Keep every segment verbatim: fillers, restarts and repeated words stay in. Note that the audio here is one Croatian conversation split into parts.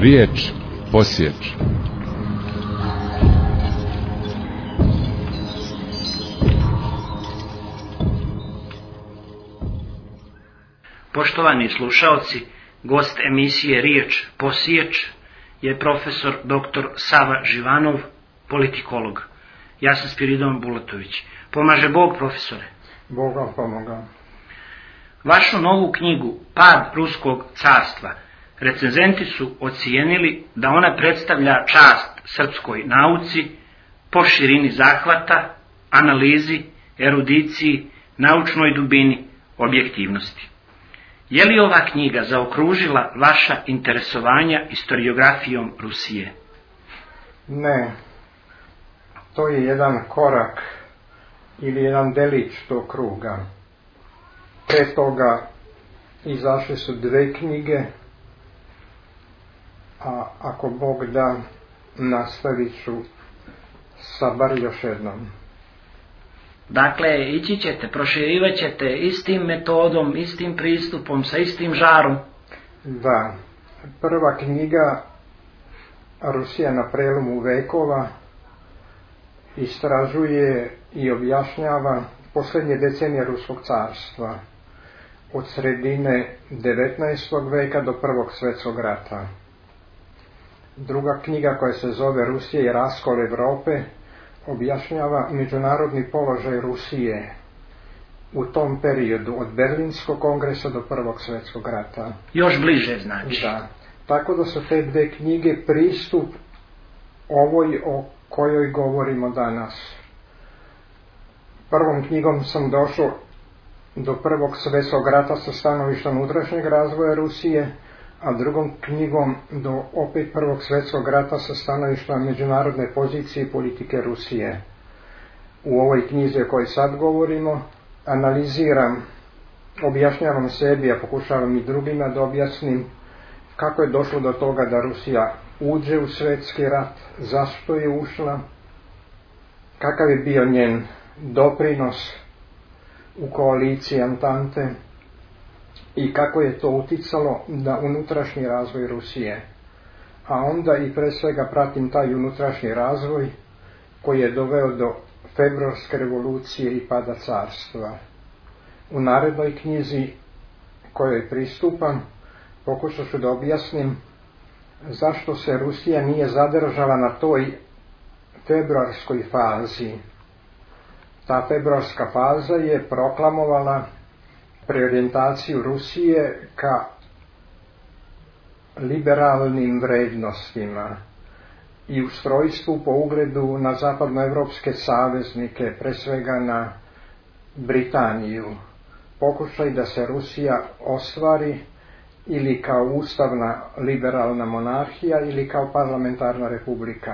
Riječ posječe. Poštovani slušaoci, gost emisije Riječ posječ je profesor doktor Sava Živanov, politikolog. Ja sam Spiridon Bulatović. Pomaže Bog, profesore. Bog vam pomoga. Vašu novu knjigu Pad Ruskog carstva recenzenti su ocijenili da ona predstavlja čast srpskoj nauci po širini zahvata, analizi, erudiciji, naučnoj dubini, objektivnosti. Je li ova knjiga zaokružila vaša interesovanja historiografijom Rusije? Ne. To je jedan korak ili jedan delić tog kruga. Pre toga izašle su dve knjige, a ako Bog da, nastavit ću sa bar još jednom. Dakle, ići ćete, proširivat ćete istim metodom, istim pristupom, sa istim žarom? Da. Prva knjiga, Rusija na prelomu vekova, istražuje i objašnjava posljednje decenije Ruskog carstva, od sredine devetnaestog veka do Prvog svjetskog rata. Druga knjiga, koja se zove Rusija i raskol Europe, objašnjava međunarodni položaj Rusije u tom periodu, od Berlinskog kongresa do Prvog svjetskog rata. Još bliže znači. Da. Tako da su te dve knjige pristup ovoj o kojoj govorimo danas. Prvom knjigom sam došao do Prvog svjetskog rata sa stanovišta unutrašnjeg razvoja Rusije, a drugom knjigom do opet Prvog svjetskog rata sa stanovišta međunarodne pozicije i politike Rusije. U ovoj knjizi o kojoj sad govorimo analiziram, objašnjavam sebi, a pokušavam i drugima da objasnim kako je došlo do toga da Rusija uđe u svjetski rat, zašto je ušla, kakav je bio njen doprinos u koaliciji Antante i kako je to uticalo na unutrašnji razvoj Rusije. A onda i pre svega pratim taj unutrašnji razvoj koji je doveo do februarske revolucije i pada carstva. U narednoj knjizi kojoj pristupam pokušat ću da objasnim zašto se Rusija nije zadržala na toj februarskoj fazi. Ta februarska faza je proklamovala preorijentaciju Rusije ka liberalnim vrednostima i ustrojstvu po ugledu na zapadnoevropske saveznike, pre svega na Britaniju. Pokušaj da se Rusija ostvari ili kao ustavna liberalna monarhija ili kao parlamentarna republika.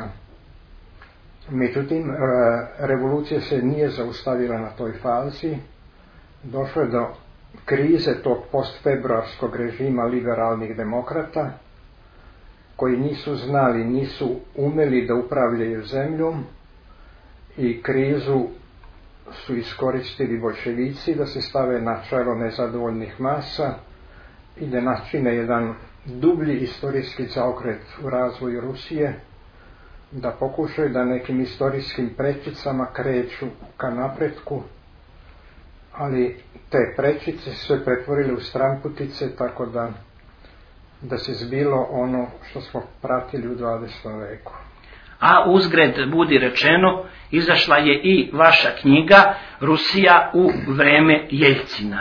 Međutim, revolucija se nije zaustavila na toj fazi. Došlo je do krize tog postfebruarskog režima liberalnih demokrata, koji nisu znali, nisu umeli da upravljaju zemljom, i krizu su iskoristili boljševici da se stave na čelo nezadovoljnih masa i da načine jedan dublji istorijski zaokret u razvoju Rusije, da pokušaju da nekim istorijskim prečicama kreću ka napretku, ali te prečice su se pretvorile u stranputice, tako da, da se zbilo ono što smo pratili u dvadesetom veku. A uzgred budi rečeno, izašla je i vaša knjiga Rusija u vreme Jeljcina.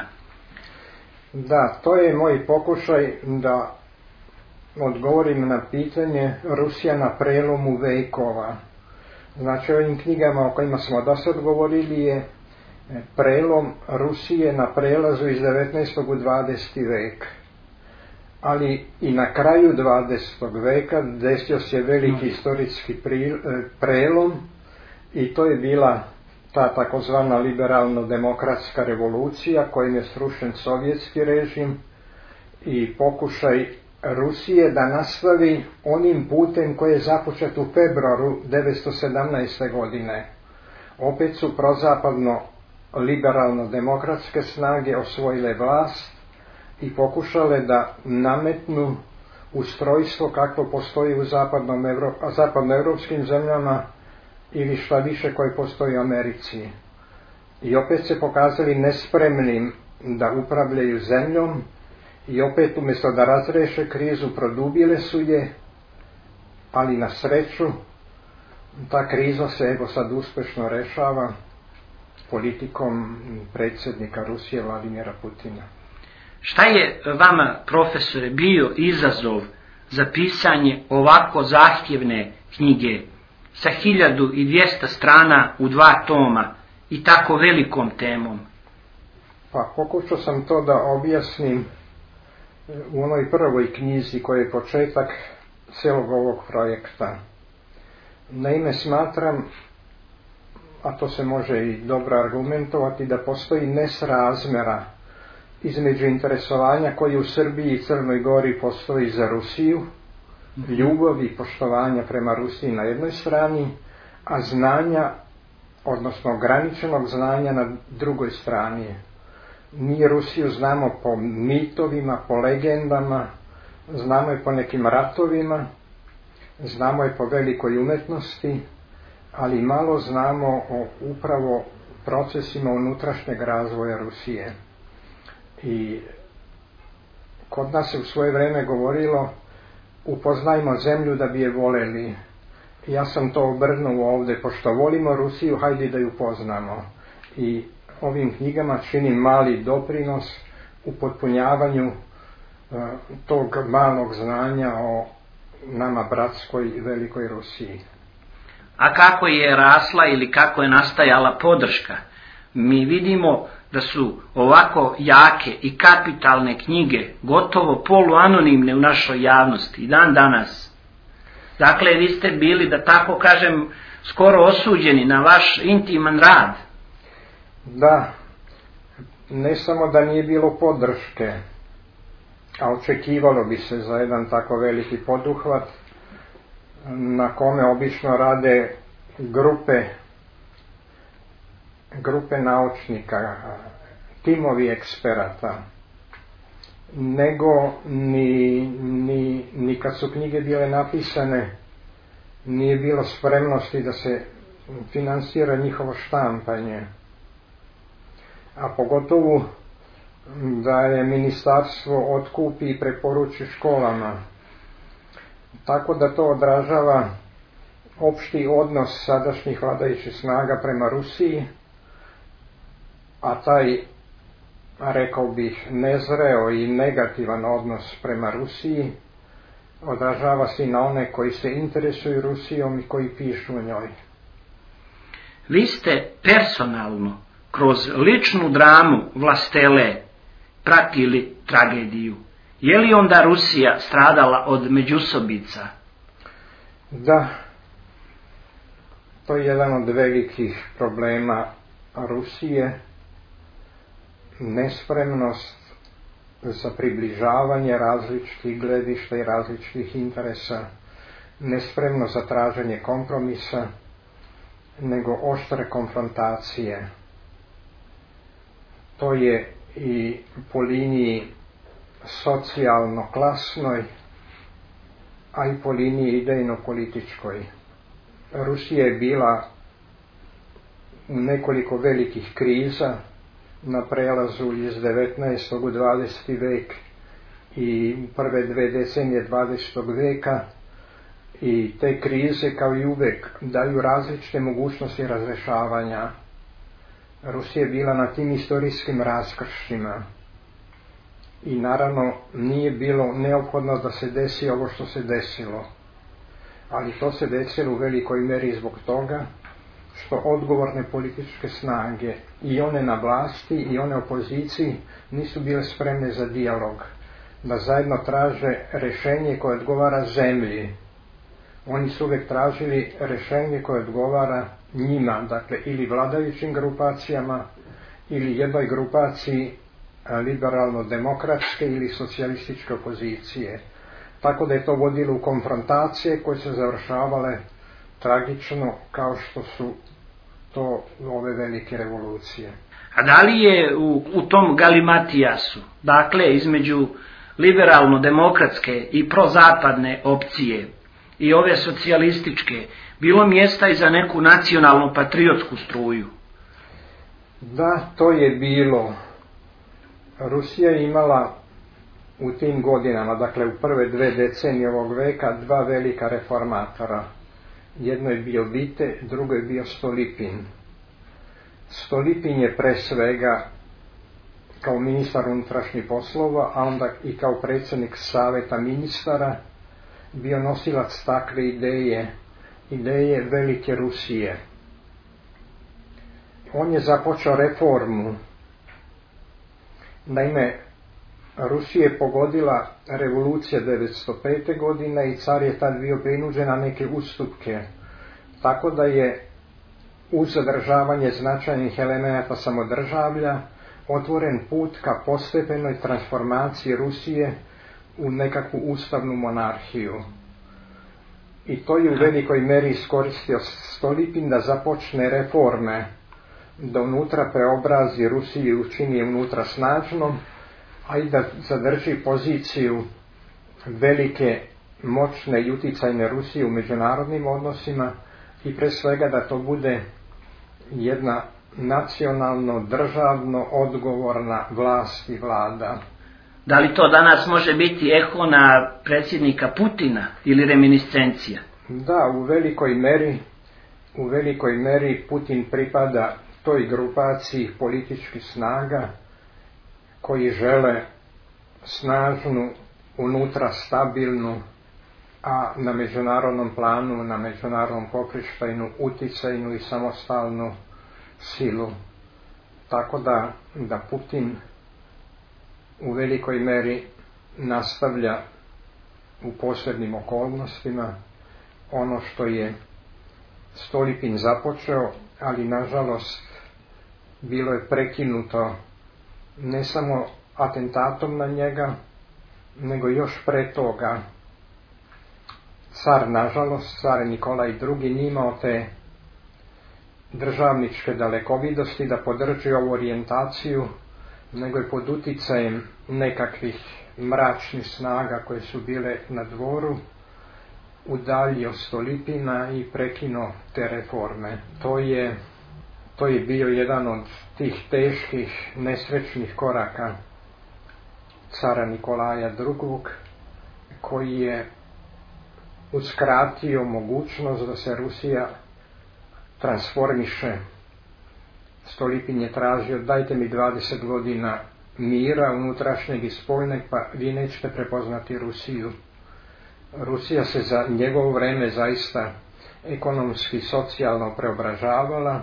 Da, to je moj pokušaj da odgovorim na pitanje Rusija na prelomu vekova. Znači, ovim knjigama o kojima smo do sad govorili je prelom Rusije na prelazu iz devetnaestog u dvadeseti vek. Ali i na kraju dvadesetog veka desio se veliki historijski prelom i to je bila ta takozvana liberalno-demokratska revolucija kojim je srušen sovjetski režim i pokušaj Rusije da nastavi onim putem koji je započet u februaru devetsto sedamnaeste. godine. Opet su prozapadno liberalno-demokratske snage osvojile vlast i pokušale da nametnu ustrojstvo kakvo postoji u zapadnom Evro, zapadnoevropskim zemljama ili šta više koje postoji u Americi. I opet se pokazali nespremnim da upravljaju zemljom i opet umjesto da razreše krizu produbile su je, ali na sreću ta kriza se evo sad uspješno rešava politikom predsjednika Rusije Vladimira Putina. Šta je vama, profesore, bio izazov za pisanje ovako zahtjevne knjige sa hiljadu i dvjesto strana u dva toma i tako velikom temom? Pa pokušao sam to da objasnim u onoj prvoj knjizi koja je početak cijelog ovog projekta. Naime, smatram, a to se može i dobro argumentovati, da postoji nesrazmjera između interesovanja koje u Srbiji i Crnoj Gori postoji za Rusiju, ljubavi i poštovanja prema Rusiji na jednoj strani, a znanja, odnosno ograničenog znanja na drugoj strani. Mi Rusiju znamo po mitovima, po legendama, znamo je po nekim ratovima, znamo je po velikoj umetnosti, ali malo znamo o upravo procesima unutrašnjeg razvoja Rusije. I kod nas se u svoje vrijeme govorilo upoznajmo zemlju da bi je voleli. Ja sam to obrnuo ovdje, pošto volimo Rusiju, hajde da ju poznamo. I ovim knjigama činim mali doprinos u potpunjavanju uh, tog malog znanja o nama bratskoj i velikoj Rusiji. A kako je rasla ili kako je nastajala podrška? Mi vidimo da su ovako jake i kapitalne knjige gotovo poluanonimne u našoj javnosti i dan danas. Dakle, vi ste bili, da tako kažem, skoro osuđeni na vaš intiman rad. Da, ne samo da nije bilo podrške, a očekivalo bi se za jedan tako veliki poduhvat na kome obično rade grupe grupe naučnika, timovi eksperata, nego ni, ni, ni kad su knjige bile napisane nije bilo spremnosti da se finansira njihovo štampanje, a pogotovo da je ministarstvo otkupi i preporuči školama. Tako da to odražava opšti odnos sadašnjih vladajućih snaga prema Rusiji, a taj, rekao bih, nezreo i negativan odnos prema Rusiji odražava se i na one koji se interesuju Rusijom i koji pišu o njoj. Vi ste personalno kroz ličnu dramu Vlastele pratili tragediju. Je li onda Rusija stradala od međusobica? Da, to je jedan od velikih problema Rusije, nespremnost za približavanje različitih gledišta i različitih interesa, nespremnost za traženje kompromisa, nego oštre konfrontacije. To je i po liniji socijalno-klasnoj, a i po liniji idejno-političkoj. Rusija je bila u nekoliko velikih kriza na prelazu iz devetnaestog u dvadeseti vek i prve dve decenije dvadesetog veka, i te krize kao i uvek daju različite mogućnosti razrešavanja. Rusija je bila na tim istorijskim raskršćima i naravno nije bilo neophodno da se desi ovo što se desilo, ali to se desilo u velikoj meri zbog toga što odgovorne političke snage, i one na vlasti i one opoziciji, nisu bile spremne za dijalog, da zajedno traže rješenje koje odgovara zemlji. Oni su uvijek tražili rješenje koje odgovara njima, dakle ili vladajućim grupacijama ili jednoj grupaciji liberalno-demokratske ili socijalističke opozicije. Tako da je to vodilo u konfrontacije koje se završavale tragično, kao što su to ove velike revolucije. A da li je u, u tom galimatijasu, dakle između liberalno-demokratske i prozapadne opcije i ove socijalističke bilo mjesta i za neku nacionalnu patriotsku struju? Da, to je bilo. Rusija je imala u tim godinama, dakle u prve dve decenije ovog veka, dva velika reformatora. Jedno je bio Vite, drugo je bio Stolipin. Stolipin je pre svega kao ministar unutrašnjih poslova, a onda i kao predsjednik saveta ministara bio nosilac takve ideje, ideje velike Rusije. On je započeo reformu. Naime, Rusiju je pogodila revolucija devetsto pete. godine i car je tad bio prinuđen na neke ustupke. Tako da je uz zadržavanje značajnih elemenata samodržavlja otvoren put ka postepenoj transformaciji Rusije u nekakvu ustavnu monarhiju. I to je u velikoj meri iskoristio Stolipin da započne reforme, da unutra preobrazi Rusiju i učini je unutra snažnom, a i da zadrži poziciju velike, moćne i uticajne Rusije u međunarodnim odnosima i pre svega da to bude jedna nacionalno, državno odgovorna vlast i vlada. Da li to danas može biti eho na predsjednika Putina ili reminiscencija? Da, u velikoj meri, u velikoj meri Putin pripada toj grupaciji političkih snaga koji žele snažnu, unutra stabilnu, a na međunarodnom planu, na međunarodnom poprištajnu, uticajnu i samostalnu silu. Tako da, da Putin u velikoj meri nastavlja u posebnim okolnostima ono što je Stolipin započeo, ali nažalost bilo je prekinuto ne samo atentatom na njega, nego još pre toga. Car, nažalost, car Nikolaj drugi nije imao te državničke dalekovidosti da podrži ovu orijentaciju, nego je pod uticajem nekakvih mračnih snaga koje su bile na dvoru udaljio Stolipina i prekinuo te reforme. To je, to je bio jedan od tih teških, nesrećnih koraka cara Nikolaja drugog. koji je uskratio mogućnost da se Rusija transformiše. Stolipin je tražio: dajte mi dvadeset godina mira unutrašnjeg i spoljneg, pa vi nećete prepoznati Rusiju. Rusija se za njegovo vreme zaista ekonomski, socijalno preobražavala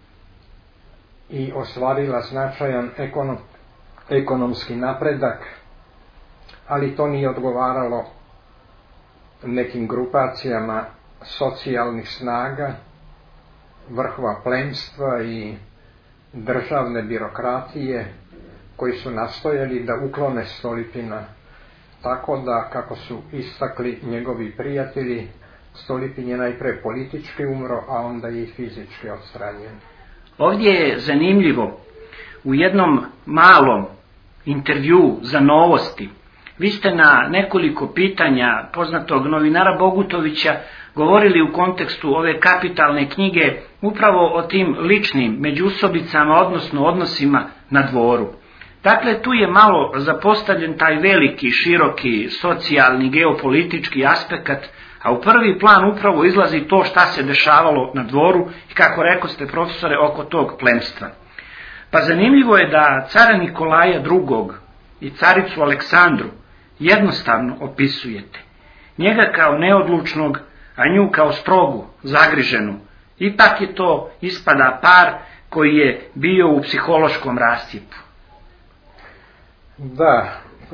i ostvarila značajan ekonom, ekonomski napredak, ali to nije odgovaralo nekim grupacijama socijalnih snaga, vrhova plemstva i državne birokratije koji su nastojali da uklone Stolipina. Tako da, kako su istakli njegovi prijatelji, Stolipin je najpre politički umro, a onda i fizički odstranjen. Ovdje je zanimljivo, u jednom malom intervju za Novosti, vi ste na nekoliko pitanja poznatog novinara Bogutovića govorili u kontekstu ove kapitalne knjige upravo o tim ličnim međusobicama, odnosno odnosima na dvoru. Dakle, tu je malo zapostavljen taj veliki, široki, socijalni, geopolitički aspekt, a u prvi plan upravo izlazi to šta se dešavalo na dvoru i, kako rekoste, profesore, oko tog plemstva. Pa zanimljivo je da cara Nikolaja drugog i caricu Aleksandru jednostavno opisujete. Njega kao neodlučnog, a nju kao strogu, zagriženu. Ipak je to, ispada, par koji je bio u psihološkom rascijepu. Da,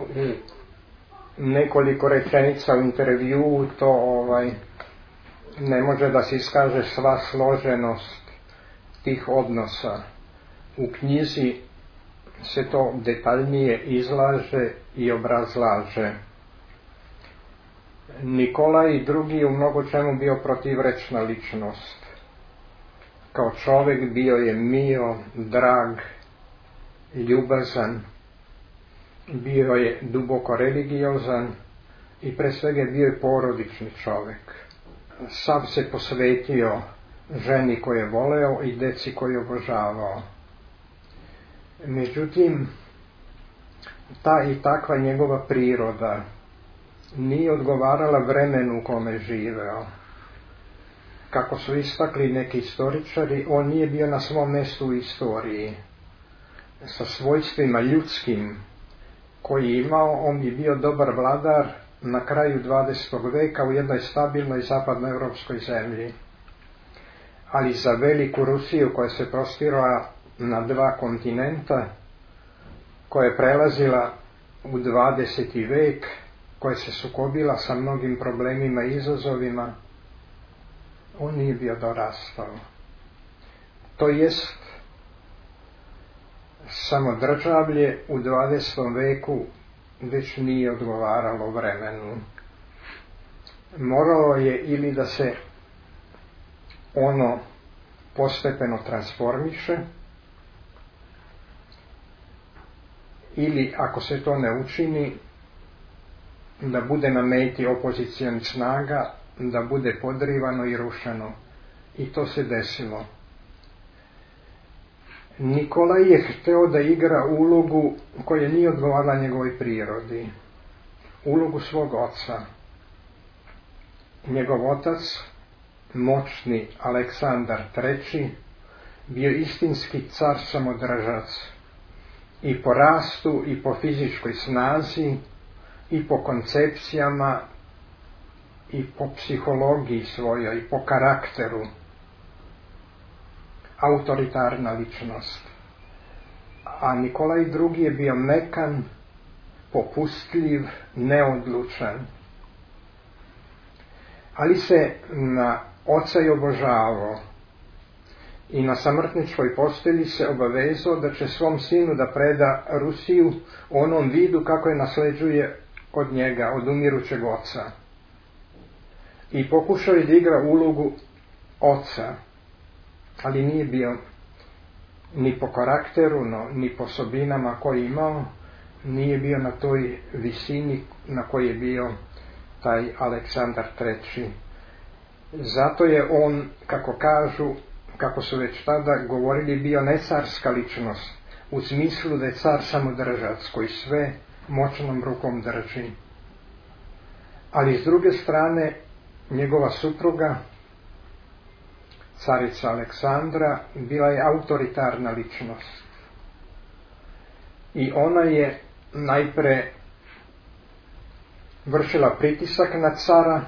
nekoliko rečenica u intervjuu, to ovaj, ne može da se iskaže sva složenost tih odnosa. U knjizi se to detaljnije izlaže i obrazlaže. Nikolaj drugi je u mnogo čemu bio protivrečna ličnost. Kao čovjek bio je mio, drag, ljubazan, bio je duboko religiozan i pre svega bio je porodični čovjek. Sav se posvetio ženi koju je voleo i deci koju je obožavao. Međutim, ta i takva njegova priroda nije odgovarala vremenu u kome je živeo. Kako su istakli neki istoričari, on nije bio na svom mjestu u istoriji. Sa svojstvima ljudskim koji je imao, on bi bio dobar vladar na kraju dvadesetog veka u jednoj stabilnoj zapadnoevropskoj zemlji. Ali za veliku Rusiju koja se prostirala na dva kontinenta, koja je prelazila u dvadeseti vek, koja se sukobila sa mnogim problemima i izazovima, on nije bio dorastao. To jest, samodržavlje u dvadesetom veku već nije odgovaralo vremenu. Moralo je ili da se ono postepeno transformiše, ili ako se to ne učini, da bude na meti opozicijalnih snaga, da bude podrivano i rušeno. I to se desilo. Nikolaj je hteo da igra ulogu koja nije odgovarala njegovoj prirodi. Ulogu svog oca. Njegov otac, moćni Aleksandar treći, bio istinski car samodržac. I po rastu, i po fizičkoj snazi, i po koncepcijama, i po psihologiji svojoj, i po karakteru. Autoritarna ličnost. A Nikolaj drugi je bio mekan, popustljiv, neodlučan. Ali se na oca je obožavao i na samrtničkoj postelji se obavezao da će svom sinu da preda Rusiju u onom vidu kako je nasleđuje od njega, od umirućeg oca. I pokušao je da igra ulogu oca, ali nije bio ni po karakteru, no, ni po osobinama koje imao, nije bio na toj visini na kojoj je bio taj Aleksandar treći. Zato je on, kako kažu, kako su već tada govorili, bio necarska ličnost, u smislu da je car samodržac koji sve moćnom rukom drži. Ali s druge strane, njegova supruga, carica Aleksandra, bila je autoritarna ličnost. I ona je najpre vršila pritisak na cara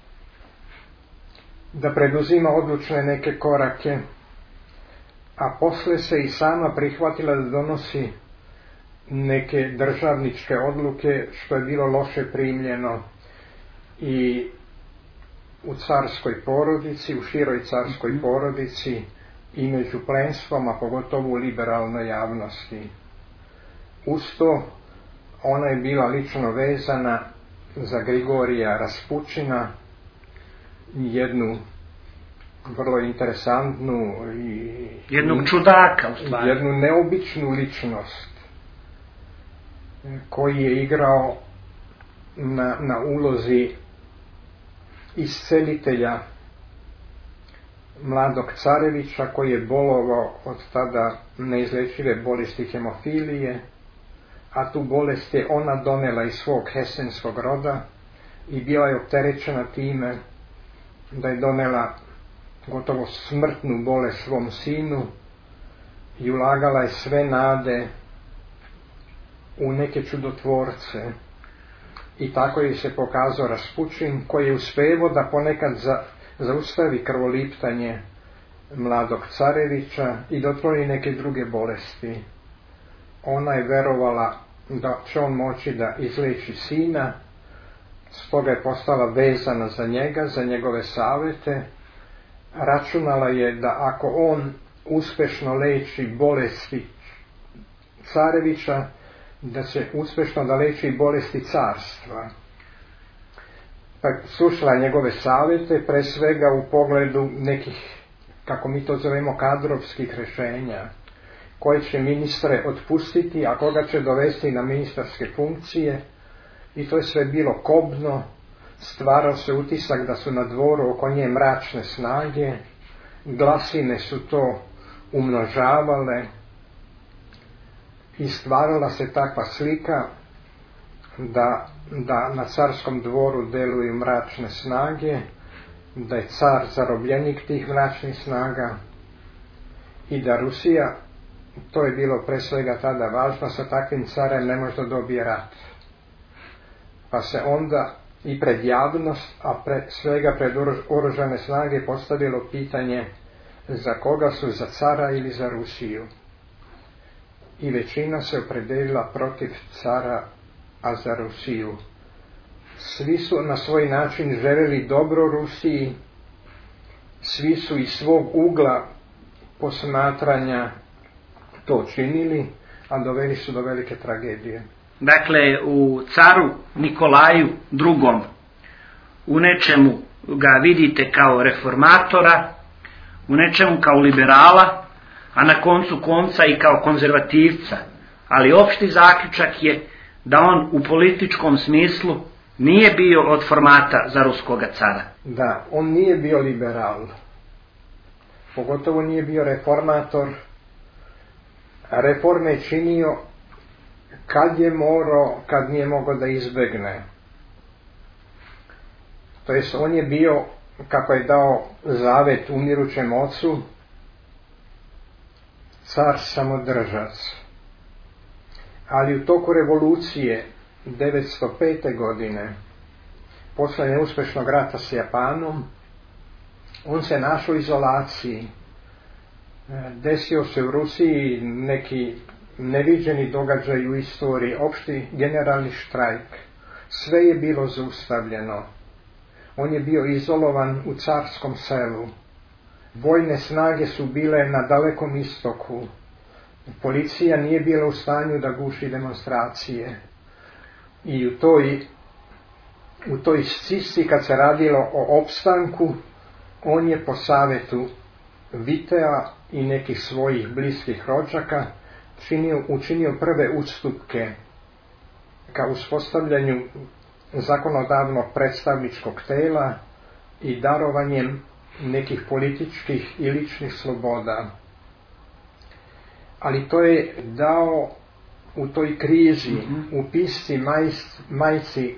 da preduzima odlučne neke korake, a posle se i sama prihvatila da donosi neke državničke odluke, što je bilo loše primljeno i u carskoj porodici, u široj carskoj porodici i među plenstvom, a pogotovo u liberalnoj javnosti. Uz to, ona je bila lično vezana za Grigorija Raspučina, jednu vrlo interesantnu i jednog čudaka, u stvari. Jednu neobičnu ličnost koji je igrao na, na ulozi iscelitelja mladog carevića koji je bolovao od tada neizlečive bolesti hemofilije, a tu bolest je ona donela iz svog hesenskog roda i bila je opterećena time da je donela gotovo smrtnu bolest svom sinu i ulagala je sve nade u neke čudotvorce. I tako je se pokazao Raspučin, koji je uspevao da ponekad za, zaustavi krvoliptanje mladog carevića i da otkloni neke druge bolesti. Ona je verovala da će on moći da izleči sina, stoga je postala vezana za njega, za njegove savete. Računala je da ako on uspešno leči bolesti carevića, da će uspešno da leči i bolesti carstva. Pa slušala njegove savete, pre svega u pogledu nekih, kako mi to zovemo, kadrovskih rešenja, koje će ministre otpustiti, a koga će dovesti na ministarske funkcije. I to je sve bilo kobno, stvarao se utisak da su na dvoru oko nje mračne snage, glasine su to umnožavale i stvarala se takva slika da, da na carskom dvoru deluju mračne snage, da je car zarobljenik tih mračnih snaga i da Rusija, to je bilo pre svega tada važno, sa takvim carem ne može da dobije rat. Pa se onda i pred javnost, a pre svega pred oružane snage postavilo pitanje za koga su, za cara ili za Rusiju. I većina se opredelila protiv cara, a za Rusiju. Svi su na svoj način željeli dobro Rusiji, svi su iz svog ugla posmatranja to činili, a doveli su do velike tragedije. Dakle, u caru Nikolaju drugom u nečemu ga vidite kao reformatora, u nečemu kao liberala, a na koncu konca i kao konzervativca. Ali opšti zaključak je da on u političkom smislu nije bio od formata za ruskoga cara. Da, on nije bio liberal. Pogotovo nije bio reformator. Reforme je činio kad je morao, kad nije mogao da izbegne. To jest, on je bio, kako je dao zavet umirućem ocu, car samodržac. Ali u toku revolucije devetsto pete. godine, posle neuspešnog rata s Japanom, on se našao u izolaciji. Desio se u Rusiji neki neviđeni događaj u istoriji, opšti generalni štrajk. Sve je bilo zaustavljeno. On je bio izolovan u carskom selu. Vojne snage su bile na dalekom istoku. Policija nije bila u stanju da guši demonstracije. I u toj, u toj scisci, kad se radilo o opstanku, on je po savetu Vitea i nekih svojih bliskih rođaka činio, učinio prve ustupke ka uspostavljanju zakonodavnog predstavničkog tela i darovanjem nekih političkih i ličnih sloboda. Ali to je dao u toj krizi, mm-hmm. u pisci majs, majci,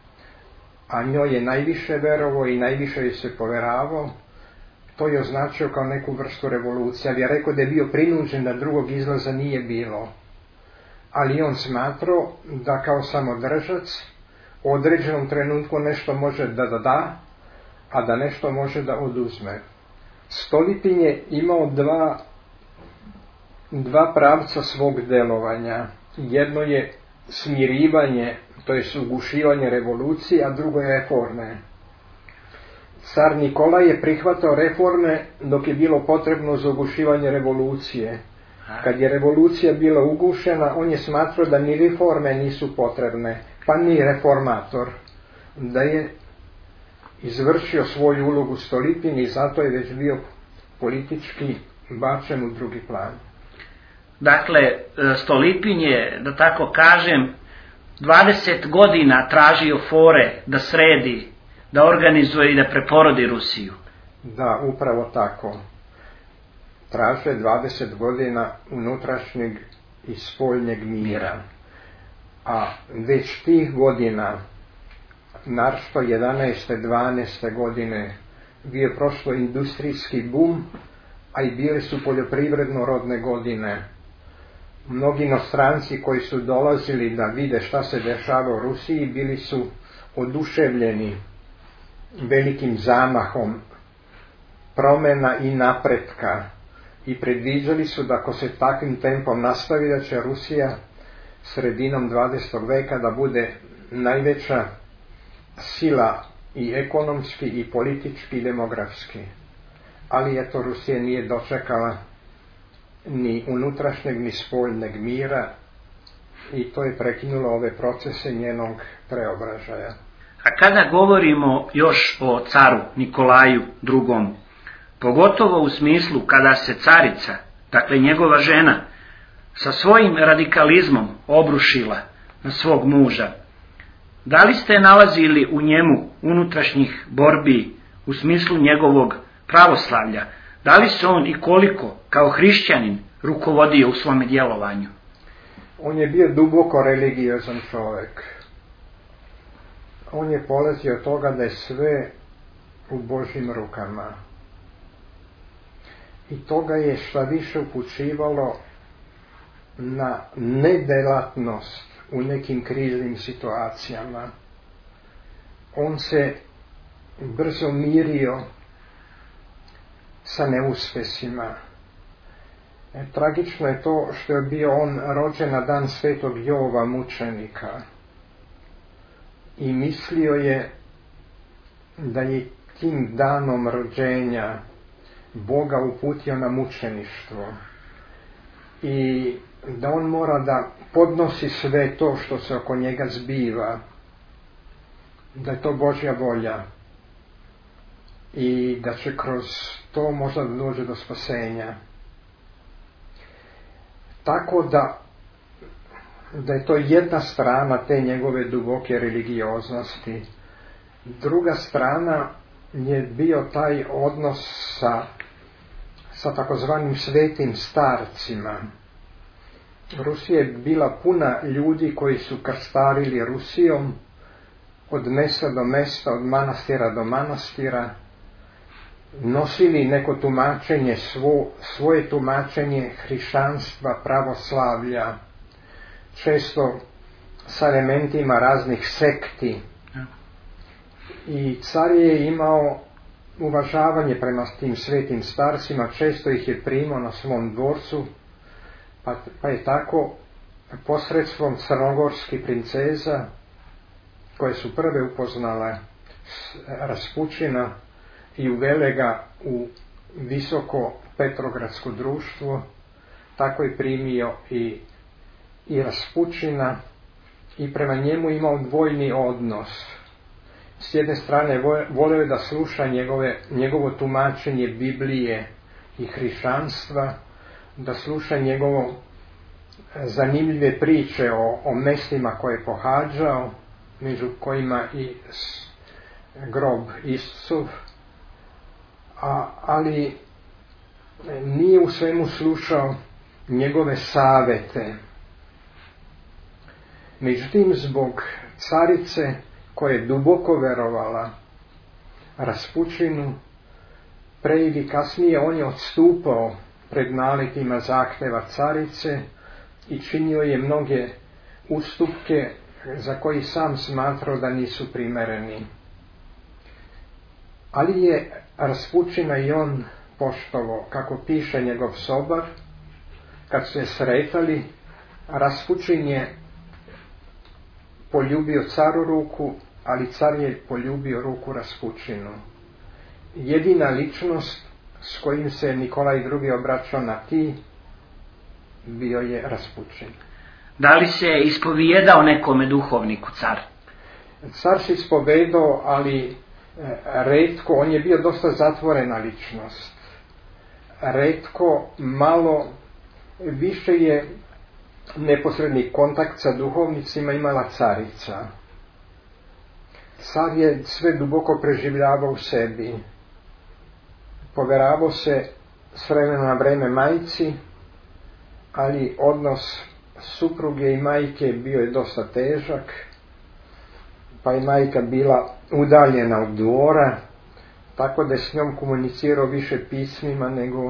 a njoj je najviše verovao i najviše joj se poveravao, to je označio kao neku vrstu revolucije, ali je rekao da je bio prinuđen, da drugog izlaza nije bilo. Ali on smatrao da kao samodržac u određenom trenutku nešto može da da, a da nešto može da oduzme. Stolypin je imao dva, dva pravca svog delovanja. Jedno je smirivanje, to je ugušivanje revolucije, a drugo je reforme. Car Nikolaj je prihvatao reforme dok je bilo potrebno za ugušivanje revolucije. Kad je revolucija bila ugušena, on je smatrao da ni reforme nisu potrebne, pa ni reformator. Da je izvršio svoju ulogu Stolypin i zato je već bio politički bačen u drugi plan. Dakle, Stolypin je, da tako kažem, dvadeset godina tražio fore da sredi, da organizuje i da preporodi Rusiju. Da, upravo tako. Traže dvadeset godina unutrašnjeg i spoljnjeg mira. A već tih godina, naročito jedanaeste dvanaeste godine, bio prošlo industrijski bum, a i bile su poljoprivredno-rodne godine. Mnogi inostranci koji su dolazili da vide šta se dešava u Rusiji, bili su oduševljeni velikim zamahom promena i napretka i predviđali su da ako se takvim tempom nastavi, da će Rusija sredinom dvadesetog veka da bude najveća sila i ekonomski i politički i demografski. Ali eto, Rusija nije dočekala ni unutrašnjeg ni spoljneg mira i to je prekinulo ove procese njenog preobražaja. A kada govorimo još o caru Nikolaju drugom, pogotovo u smislu kada se carica, dakle njegova žena, sa svojim radikalizmom obrušila na svog muža. Da li ste nalazili u njemu unutrašnjih borbi u smislu njegovog pravoslavlja? Da li se on i koliko kao hrišćanin rukovodio u svome djelovanju? On je bio duboko religiozan čovjek. On je polazio od toga da je sve u Božjim rukama. I toga je šta više upućivalo na nedelatnost u nekim kriznim situacijama. On se brzo mirio sa neuspjesima. E, tragično je to što je bio on rođen na dan svetog Jova mučenika. I mislio je da je tim danom rođenja Boga uputio na mučeništvo. I da on mora da podnosi sve to što se oko njega zbiva. Da je to Božja volja. I da će kroz to možda dođe do spasenja. Tako da, da je to jedna strana te njegove duboke religioznosti. Druga strana je bio taj odnos sa, sa takozvanim svetim starcima. Rusija je bila puna ljudi koji su krstarili Rusijom od mesta do mesta, od manastira do manastira, nosili neko tumačenje, svo, svoje tumačenje hrišćanstva, pravoslavlja, često sa elementima raznih sekti. I car je imao uvažavanje prema tim svetim starcima, često ih je primao na svom dvorcu, pa, pa je tako posredstvom crnogorskih princeza, koje su prve upoznale Raspućina i uvele ga u visoko petrogradsko društvo, tako je primio i, i Raspućina i prema njemu imao dvojni odnos. S jedne strane voleo je da sluša njegove, njegovo tumačenje Biblije i hrišćanstva, da sluša njegovo zanimljive priče o, o mestima koje je pohađao, među kojima i grob Isusov, a, ali nije u svemu slušao njegove savete. Međutim, zbog carice koja je duboko verovala Raspućinu, pre ili kasnije on je odstupao pred naletima zahteva carice i činio je mnoge ustupke za koji sam smatrao da nisu primereni. Ali je Raspućina i on poštovao, kako piše njegov sobar, kad su se sretali, Raspućin je poljubio caru ruku, ali car je poljubio ruku Raspućinu. Jedina ličnost s kojim se Nikolaj drugi obraćao na ti bio je Raspućin. Da li se ispovijedao nekome duhovniku car? Car se ispovedao, ali e, retko, on je bio dosta zatvorena ličnost. Retko, malo, više je neposredni kontakt sa duhovnicima imala carica. Car je sve duboko preživljavao u sebi. Poveravao se s vremena na vreme majci, ali odnos supruge i majke bio je dosta težak, pa je majka bila udaljena od dvora, tako da je s njom komunicirao više pismima nego,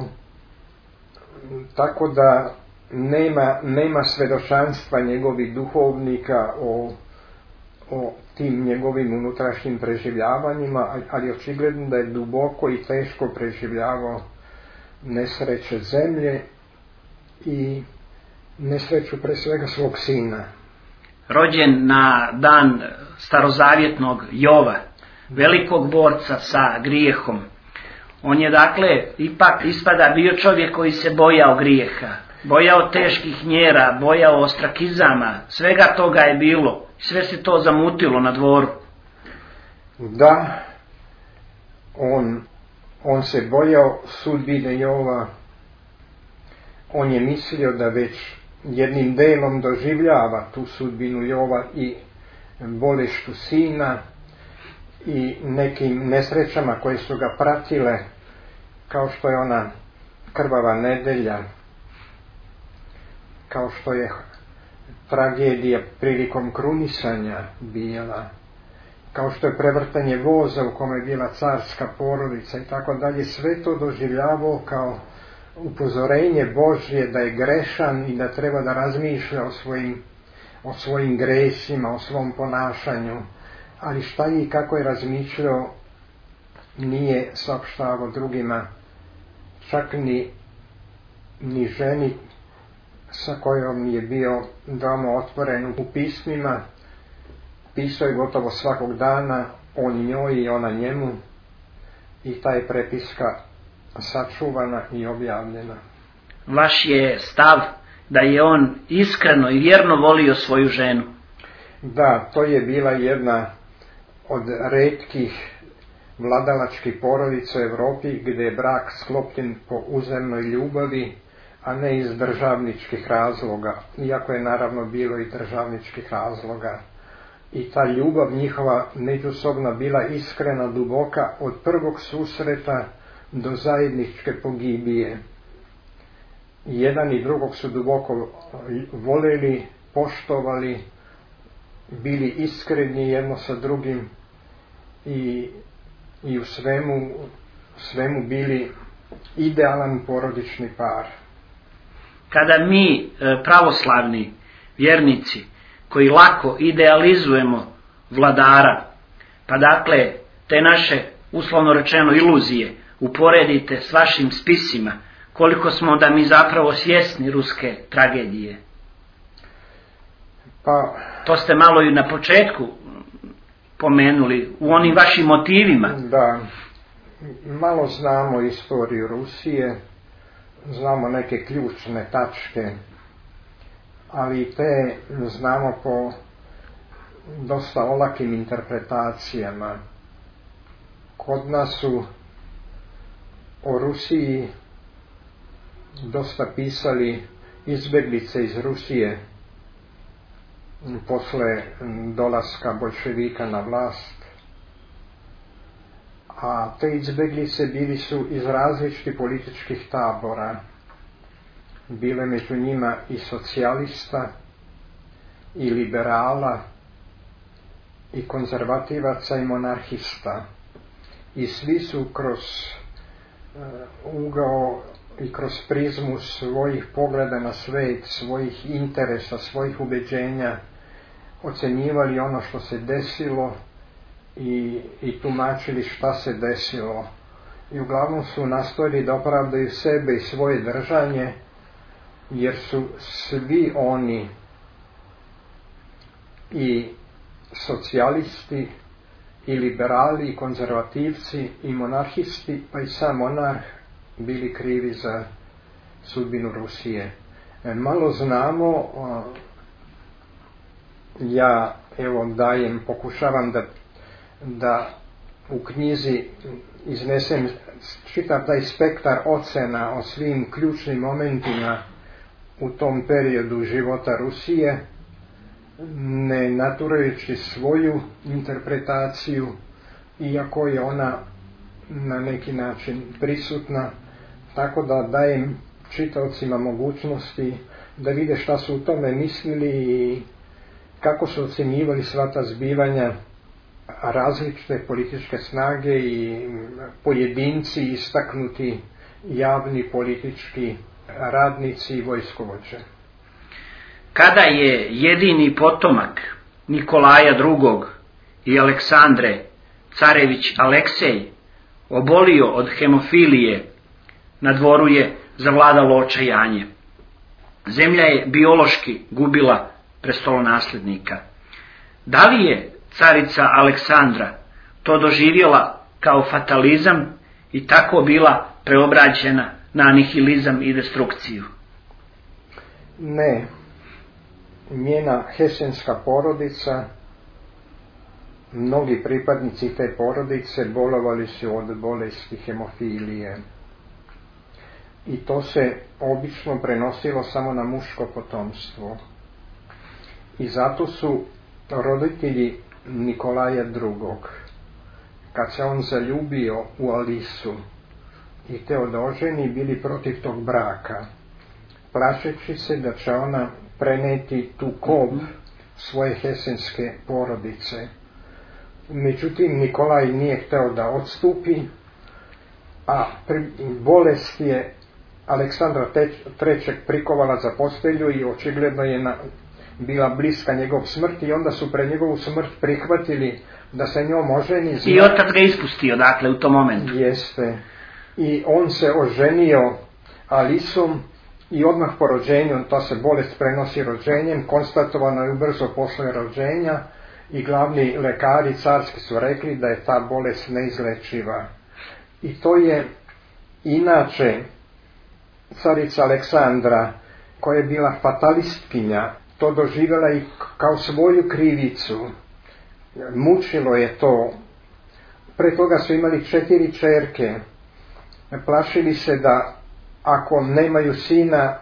tako da nema, nema svedočanstva njegovih duhovnika o, o tim njegovim unutrašnjim preživljavanjima, ali očigledno da je duboko i teško preživljavao nesreće zemlje i nesreću pre svega svog sina. Rođen na dan starozavjetnog Jova, velikog borca sa grijehom. On je dakle ipak ispada bio čovjek koji se bojao grijeha, bojao teških mjera, bojao ostrakizama, svega toga je bilo, sve se to zamutilo na dvoru. Da, on, on se bojao sudbine Jova, on je mislio da već jednim delom doživljava tu sudbinu Jova i bolešću sina i nekim nesrećama koje su ga pratile, kao što je ona krvava nedelja, kao što je tragedija prilikom krunisanja bila, kao što je prevrtanje voza u kome je bila carska porodica i tako dalje. Sve to doživljavao kao upozorenje Božje da je grešan i da treba da razmišlja o svojim, o svojim gresima, o svom ponašanju. Ali šta je i kako je razmišljao nije saopštavao drugima, čak ni, ni ženi sa kojom je bio veoma otvoren u pismima. Pisao je gotovo svakog dana, on njoj i ona njemu, i ta je prepiska sačuvana i objavljena. Vaš je stav da je on iskreno i vjerno volio svoju ženu? Da, to je bila jedna od retkih vladalačkih porodica u Europi gdje je brak sklopljen po uzemnoj ljubavi, a ne iz državničkih razloga, iako je naravno bilo i državničkih razloga. I ta ljubav njihova međusobna bila iskrena, duboka, od prvog susreta do zajedničke pogibije. Jedan i drugog su duboko voleli, poštovali, bili iskreni jedno sa drugim i, i u svemu, svemu bili idealan porodični par. Kada mi pravoslavni vjernici koji lako idealizujemo vladara, pa dakle te naše uslovno rečeno iluzije uporedite s vašim spisima, koliko smo da mi zapravo svjesni ruske tragedije? Pa, to ste malo i na početku pomenuli, u onim vašim motivima. Da, malo znamo istoriju Rusije, znamo neke ključne tačke, ali te znamo po dosta olakim interpretacijama. Kod nas su o Rusiji dosta pisali izbjeglice iz Rusije posle dolaska boljševika na vlast, a te izbjeglice bili su iz različitih političkih tabora. Bile među njima i socijalista, i liberala, i konzervativaca, i monarhista. I svi su kroz uh, ugao i kroz prizmu svojih pogleda na svijet, svojih interesa, svojih ubeđenja ocjenjivali ono što se desilo i, i tumačili šta se desilo. I uglavnom su nastojali da opravdaju sebe i svoje držanje, jer su svi oni, i socijalisti, i liberali, i konzervativci, i monarhisti, pa i sam monarh, bili krivi za sudbinu Rusije. E, malo znamo, o, ja evo dajem, pokušavam da, da u knjizi iznesem čitav taj spektar ocena o svim ključnim momentima u tom periodu života Rusije, ne naturajući svoju interpretaciju, iako je ona na neki način prisutna, tako da dajem čitaocima mogućnosti da vide šta su u tome mislili i kako su ocjenjivali sva ta zbivanja, različite političke snage i pojedinci, istaknuti javni politički radnici i vojskovođe. Kada je jedini potomak Nikolaja drugog i Aleksandre, carević Aleksej, obolio od hemofilije, na dvoru je zavladalo očajanje. Zemlja je biološki gubila prestolonaslednika. Da li je carica Aleksandra to doživjela kao fatalizam i tako bila preobraćena na anihilizam i destrukciju? Ne. Njena hesenska porodica, mnogi pripadnici te porodice bolovali su od bolesti hemofilije. i to se obično prenosilo samo na muško potomstvo. I zato su roditelji Nikolaja drugog, kad se on zaljubio u Alisu i Teodoženi, bili protiv tog braka, plašeći se da će ona preneti tu kov svoje hesenske porodice. Međutim, Nikolaj nije hteo da odstupi, a bolest je Aleksandra trećeg prikovala za postelju i očigledno je na, bila bliska njegov smrti, i onda su pre njegovu smrt prihvatili da se njom oženi. I otac ga ispustio, dakle, u tom momentu. Jeste. I on se oženio Alisom i odmah po rođenju, to se bolest prenosi rođenjem, konstatovano je ubrzo posle rođenja i glavni lekari carski su rekli da je ta bolest neizlečiva. I to je inače carica Aleksandra, koja je bila fatalistkinja, to doživjela i kao svoju krivicu. Mučilo je to. Pre toga su imali četiri ćerke. Plašili se da ako nemaju sina,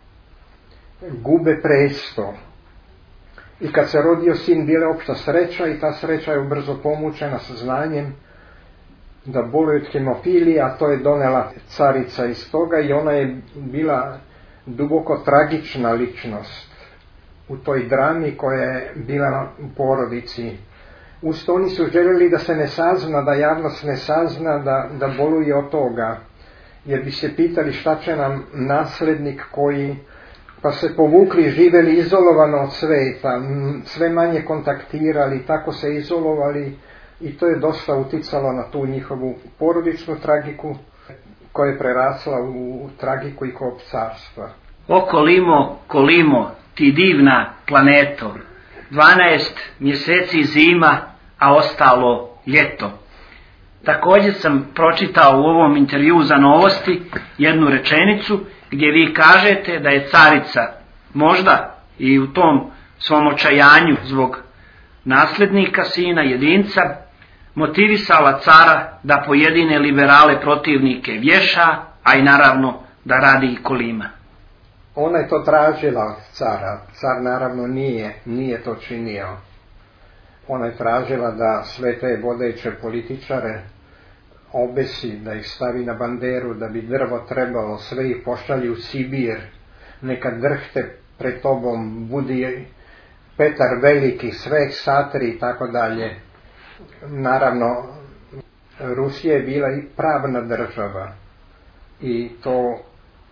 gube presto. I kad se rodio sin, bila je opšta sreća, i ta sreća je ubrzo pomučena saznanjem da boluje od hemofilije, a to je donela carica iz toga, i ona je bila duboko tragična ličnost u toj drami koja je bila u porodici. Usto oni su željeli da se ne sazna, da javnost ne sazna da, da boluje od toga, jer bi se pitali šta će nam naslednik koji, pa se povukli, živeli izolovano od sveta, sve manje kontaktirali, tako se izolovali, i to je dosta uticalo na tu njihovu porodičnu tragiku, koja je prerasla u tragiku i kod carstva. O Kolimo, Kolimo, ti divna planeto, dvanaest mjeseci zima, a ostalo ljeto. Također sam pročitao u ovom intervjuu za Novosti jednu rečenicu gdje vi kažete da je carica možda i u tom svom očajanju zbog nasljednika, sina, jedinca, motivisala cara da pojedine liberale protivnike vješa, a i naravno da radi i Kolima. Ona je to tražila od cara. Car naravno nije, nije to činio. Ona je tražila da sve te vodeće političare obesi, da ih stavi na banderu, da bi drvo trebalo, sve ih pošalji u Sibir, neka drhte pred tobom, budi Petar Veliki, sve ih satri i tako dalje. Naravno, Rusija je bila i pravna država i to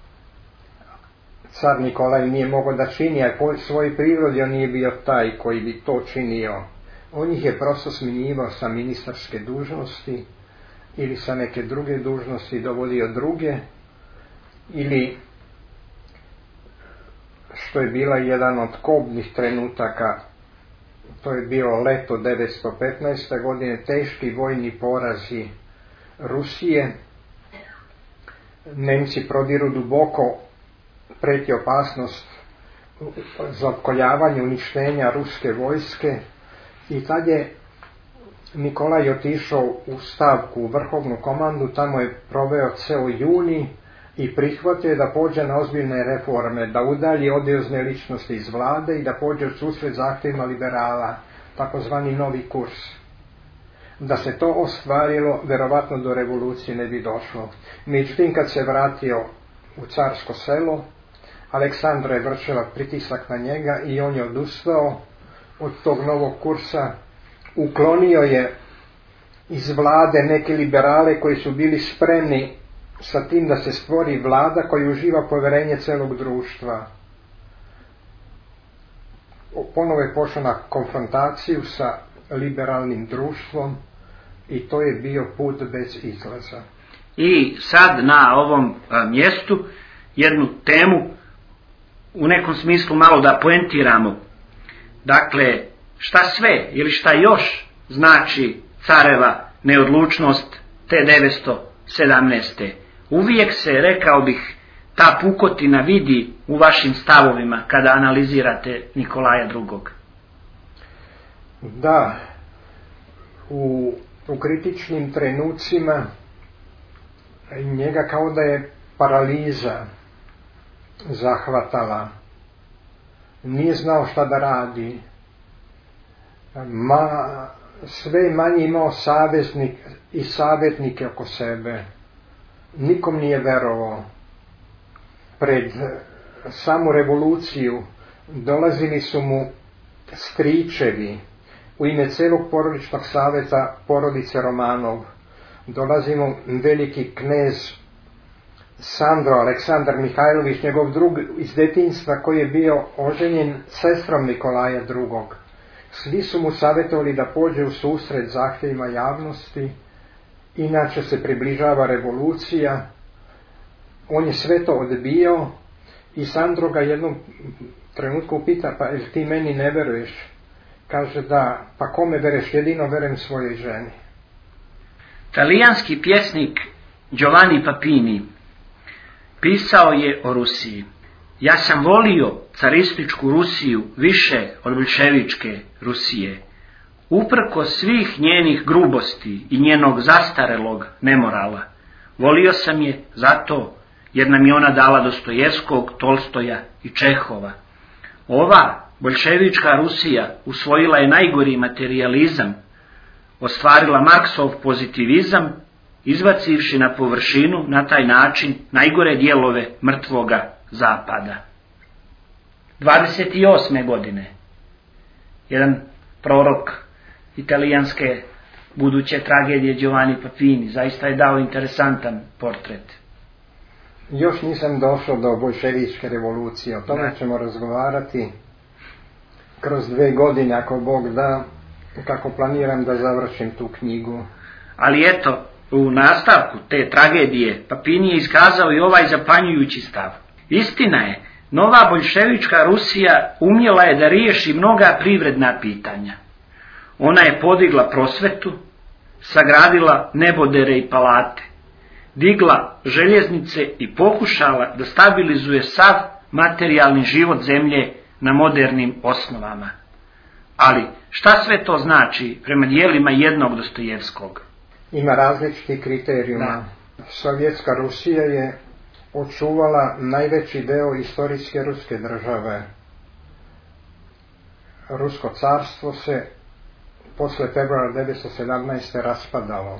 car Nikolaj nije mogao da čini, a po svojoj prirodi on nije bio taj koji bi to činio. On ih je prosto smjenjivao sa ministarske dužnosti ili sa neke druge dužnosti, dovodio druge, ili što je bila jedan od kobnih trenutaka, to je bio leto devetsto petnaeste. godine, teški vojni porazi Rusije. Nemci prodiru duboko, preti opasnost za opkoljavanje, uništenja ruske vojske, i tad je Nikolaj otišao u stavku, u vrhovnu komandu, tamo je proveo ceo juni i prihvatio da pođe na ozbiljne reforme, da udalji odiozne ličnosti iz vlade i da pođe u susret zahtjevima liberala, takozvani novi kurs. Da se to ostvarilo, verovatno do revolucije ne bi došlo. Međutim, kad se vratio u carsko selo, Aleksandra je vršila pritisak na njega i on je odustao od tog novog kursa. Uklonio je iz vlade neke liberale koji su bili spremni sa tim da se stvori vlada koja uživa poverenje celog društva. Ponovo je pošao na konfrontaciju sa liberalnim društvom i to je bio put bez izlaza. I sad na ovom a, mjestu jednu temu u nekom smislu malo da poentiramo. Dakle, šta sve ili šta još znači careva neodlučnost te devetsto sedamnaeste. Uvijek se, rekao bih, ta pukotina vidi u vašim stavovima kada analizirate Nikolaja drugog. Da, u, u kritičnim trenucima njega kao da je paraliza zahvatala. Nije znao šta da radi. Ma, sve manje imao saveznik i savjetnike oko sebe. Nikom nije verovao. Pred samu revoluciju dolazili su mu stričevi u ime celog porodičnog saveza porodice Romanov. Dolazi mu veliki knez Sandro Aleksandar Mihajlović, njegov drug iz detinjstva koji je bio oženjen sestrom Nikolaja drugog. Svi su mu savjetovali da pođe u susret zahtjevima javnosti, inače se približava revolucija. On je sve to odbio i Sandro ga jednom trenutku pita, pa jel ti meni ne veruješ? Kaže da, pa kome veruješ? Jedino verujem svojoj ženi. Talijanski pjesnik Giovanni Papini pisao je o Rusiji. Ja sam volio carističku Rusiju više od bolševičke Rusije. Uprko svih njenih grubosti i njenog zastarelog nemorala. Volio sam je zato jer nam je ona dala Dostojevskog, Tolstoja i Čehova. Ova bolševička Rusija usvojila je najgori materijalizam, ostvarila Marksov pozitivizam, izbacivši na površinu na taj način najgore dijelove mrtvoga zapada. dvadeset osme godine jedan prorok italijanske buduće tragedije Giovanni Papini zaista je dao interesantan portret. Još nisam došao do bolševičke revolucije, o tome ne. ćemo razgovarati kroz dve godine ako Bog da, kako planiram da završim tu knjigu. Ali eto, u nastavku te tragedije Papini je iskazao i ovaj zapanjujući stav. Istina je, nova bolševička Rusija umjela je da riješi mnoga privredna pitanja. Ona je podigla prosvetu, sagradila nebodere i palate, digla željeznice i pokušala da stabilizuje sav materijalni život zemlje na modernim osnovama. Ali šta sve to znači prema dijelima jednog Dostojevskog? Ima različitih kriterijuma. Da. Sovjetska Rusija je očuvala najveći deo istorijske ruske države. Rusko carstvo se posle februara devetsto sedamnaeste raspadalo.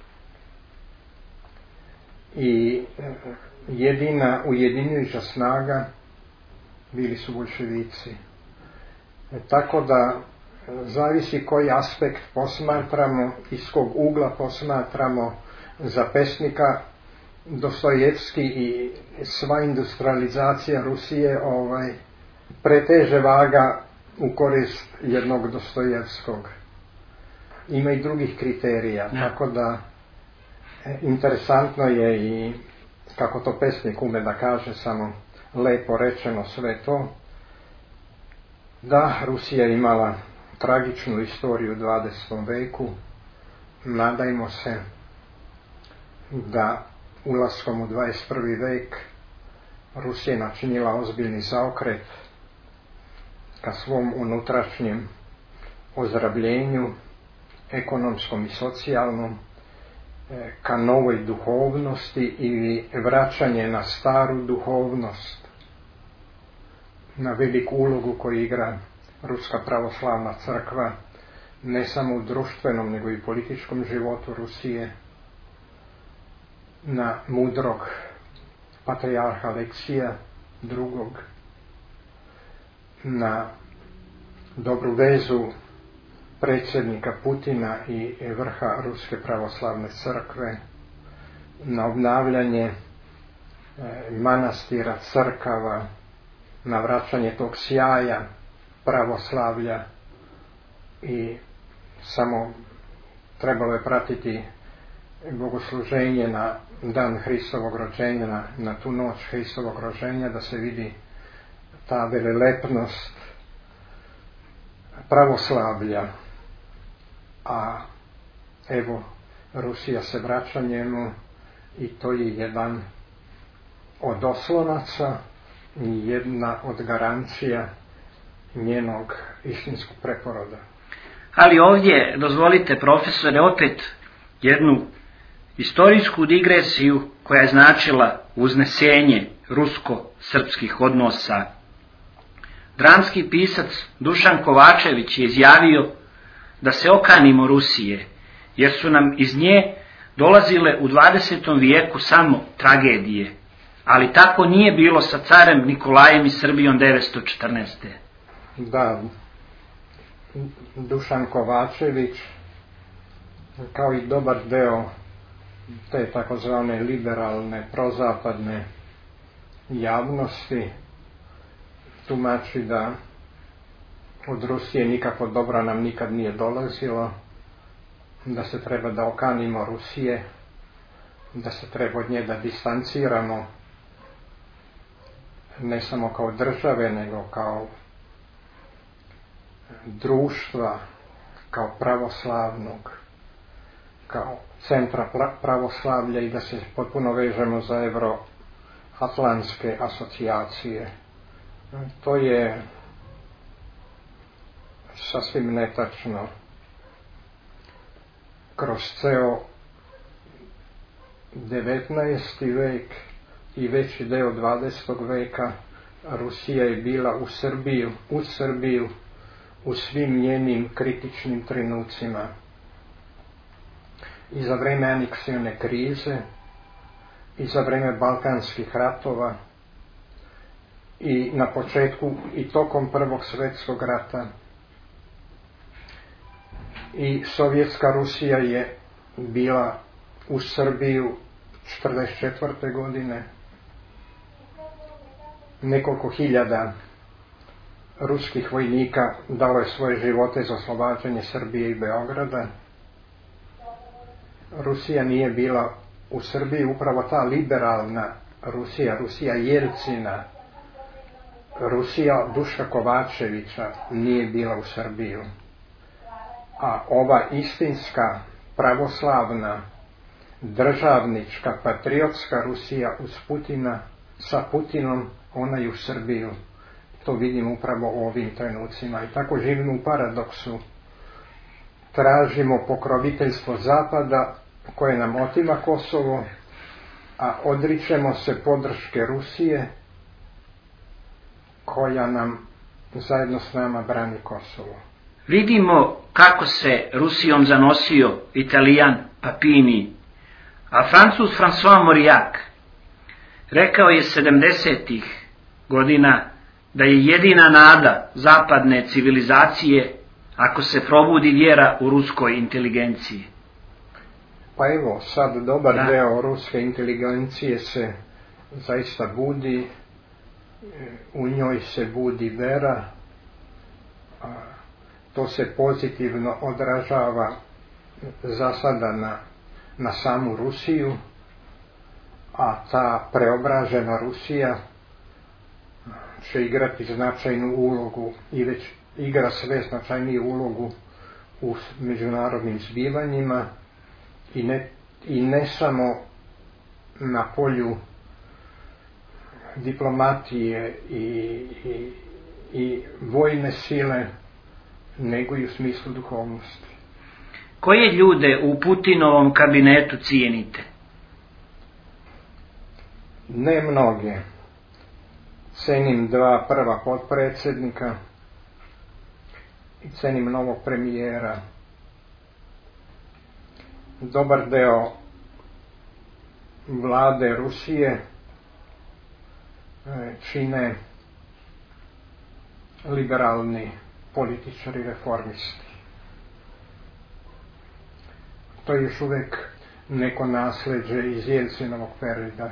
I jedina ujedinjujuća snaga bili su bolševici. E, tako da zavisi koji aspekt posmatramo, iz kog ugla posmatramo. Za pesnika Dostojevski i sva industrializacija Rusije ovaj, preteže vaga u korist jednog Dostojevskog. Ima i drugih kriterija, ja. Tako da interesantno je i kako to pesnik ume da kaže, samo lepo rečeno sve to, da Rusija imala tragičnu istoriju u dvadesetom veku. Nadajmo se da ulaskom u dvadeset prvi vek Rusija načinila ozbiljni zaokret ka svom unutrašnjem ozdravljenju, ekonomskom i socijalnom, ka novoj duhovnosti ili vraćanje na staru duhovnost, na veliku ulogu koju igra Ruska pravoslavna crkva, ne samo u društvenom nego i političkom životu Rusije, na mudrog patrijarha Aleksija drugog, na dobru vezu predsjednika Putina i vrha Ruske pravoslavne crkve, na obnavljanje manastira, crkava, na vraćanje tog sjaja pravoslavlja i samo trebalo je pratiti bogosluženje na dan Hristovog rođenja, na, na tu noć Hristovog rođenja, da se vidi ta velelepnost pravoslavlja. A evo, Rusija se vraća njemu i to je jedan od oslonaca i jedna od garancija njenog istinskog preporoda. Ali ovdje, dozvolite profesore, opet jednu istorijsku digresiju koja je značila uznesenje rusko-srpskih odnosa. Dramski pisac Dušan Kovačević je izjavio da se okanimo Rusije, jer su nam iz nje dolazile u dvadesetom vijeku samo tragedije, ali tako nije bilo sa carem Nikolajem i Srbijom devetsto četrnaeste. Da, Dušan Kovačević, kao i dobar deo te takozvane liberalne, prozapadne javnosti, tumači da od Rusije nikako dobra nam nikad nije dolazilo, da se treba da okanimo Rusije, da se treba od nje da distanciramo, ne samo kao države, nego kao društva, kao pravoslavnog, kao centra pravoslavlja, i da se potpuno vežemo za evroatlantske asocijacije. To je sasvim netačno. Kroz ceo devetnaesti vek i veći deo dvadesetog veka Rusija je bila u Srbiju, u Srbiju, u svim njenim kritičnim trenucima. I za vreme aneksione krize, i za vreme balkanskih ratova, i na početku i tokom Prvog svjetskog rata. I Sovjetska Rusija je bila u Srbiju četrdeset četvrte godine. Nekoliko hiljada ruskih vojnika dalo je svoje živote za oslobađanje Srbije i Beograda. Rusija nije bila u Srbiji, upravo ta liberalna Rusija, Rusija Jelcina, Rusija Duška Kovačevića nije bila u Srbiju. A ova istinska, pravoslavna, državnička, patriotska Rusija uz Putina, sa Putinom, ona je u Srbiju. To vidimo upravo u ovim trenucima. I tako živimo u paradoksu. Tražimo pokroviteljstvo Zapada koje nam otima Kosovo, a odričemo se podrške Rusije koja nam zajedno s nama brani Kosovo. Vidimo kako se Rusijom zanosio Italijan Papini, a Francuz François Mauriac rekao je sedamdesetih godina da je jedina nada zapadne civilizacije ako se probudi vjera u ruskoj inteligenciji. Pa evo, sad dobar da. deo ruske inteligencije se zaista budi, u njoj se budi vera, a to se pozitivno odražava za sada na, na samu Rusiju, a ta preobražena Rusija će igrati značajnu ulogu i već igra sve značajniju ulogu u međunarodnim zbivanjima i ne, i ne samo na polju diplomatije i, i, i vojne sile, nego i u smislu duhovnosti. Koje ljude u Putinovom kabinetu cijenite? Ne mnoge. Cenim dva prva potpredsjednika i cenim novog premijera. Dobar deo vlade Rusije čine liberalni političari, reformisti. To je još uvijek neko nasljeđe iz Jelcinovog perioda.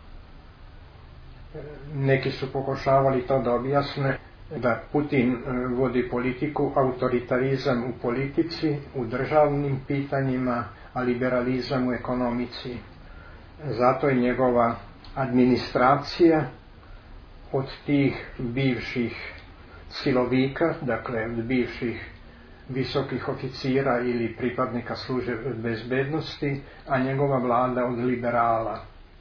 Neki su pokušavali to da objasne, da Putin vodi politiku, autoritarizam u politici, u državnim pitanjima, a liberalizam u ekonomici. Zato je njegova administracija od tih bivših silovika, dakle od bivših visokih oficira ili pripadnika službe bezbednosti, a njegova vlada od liberala.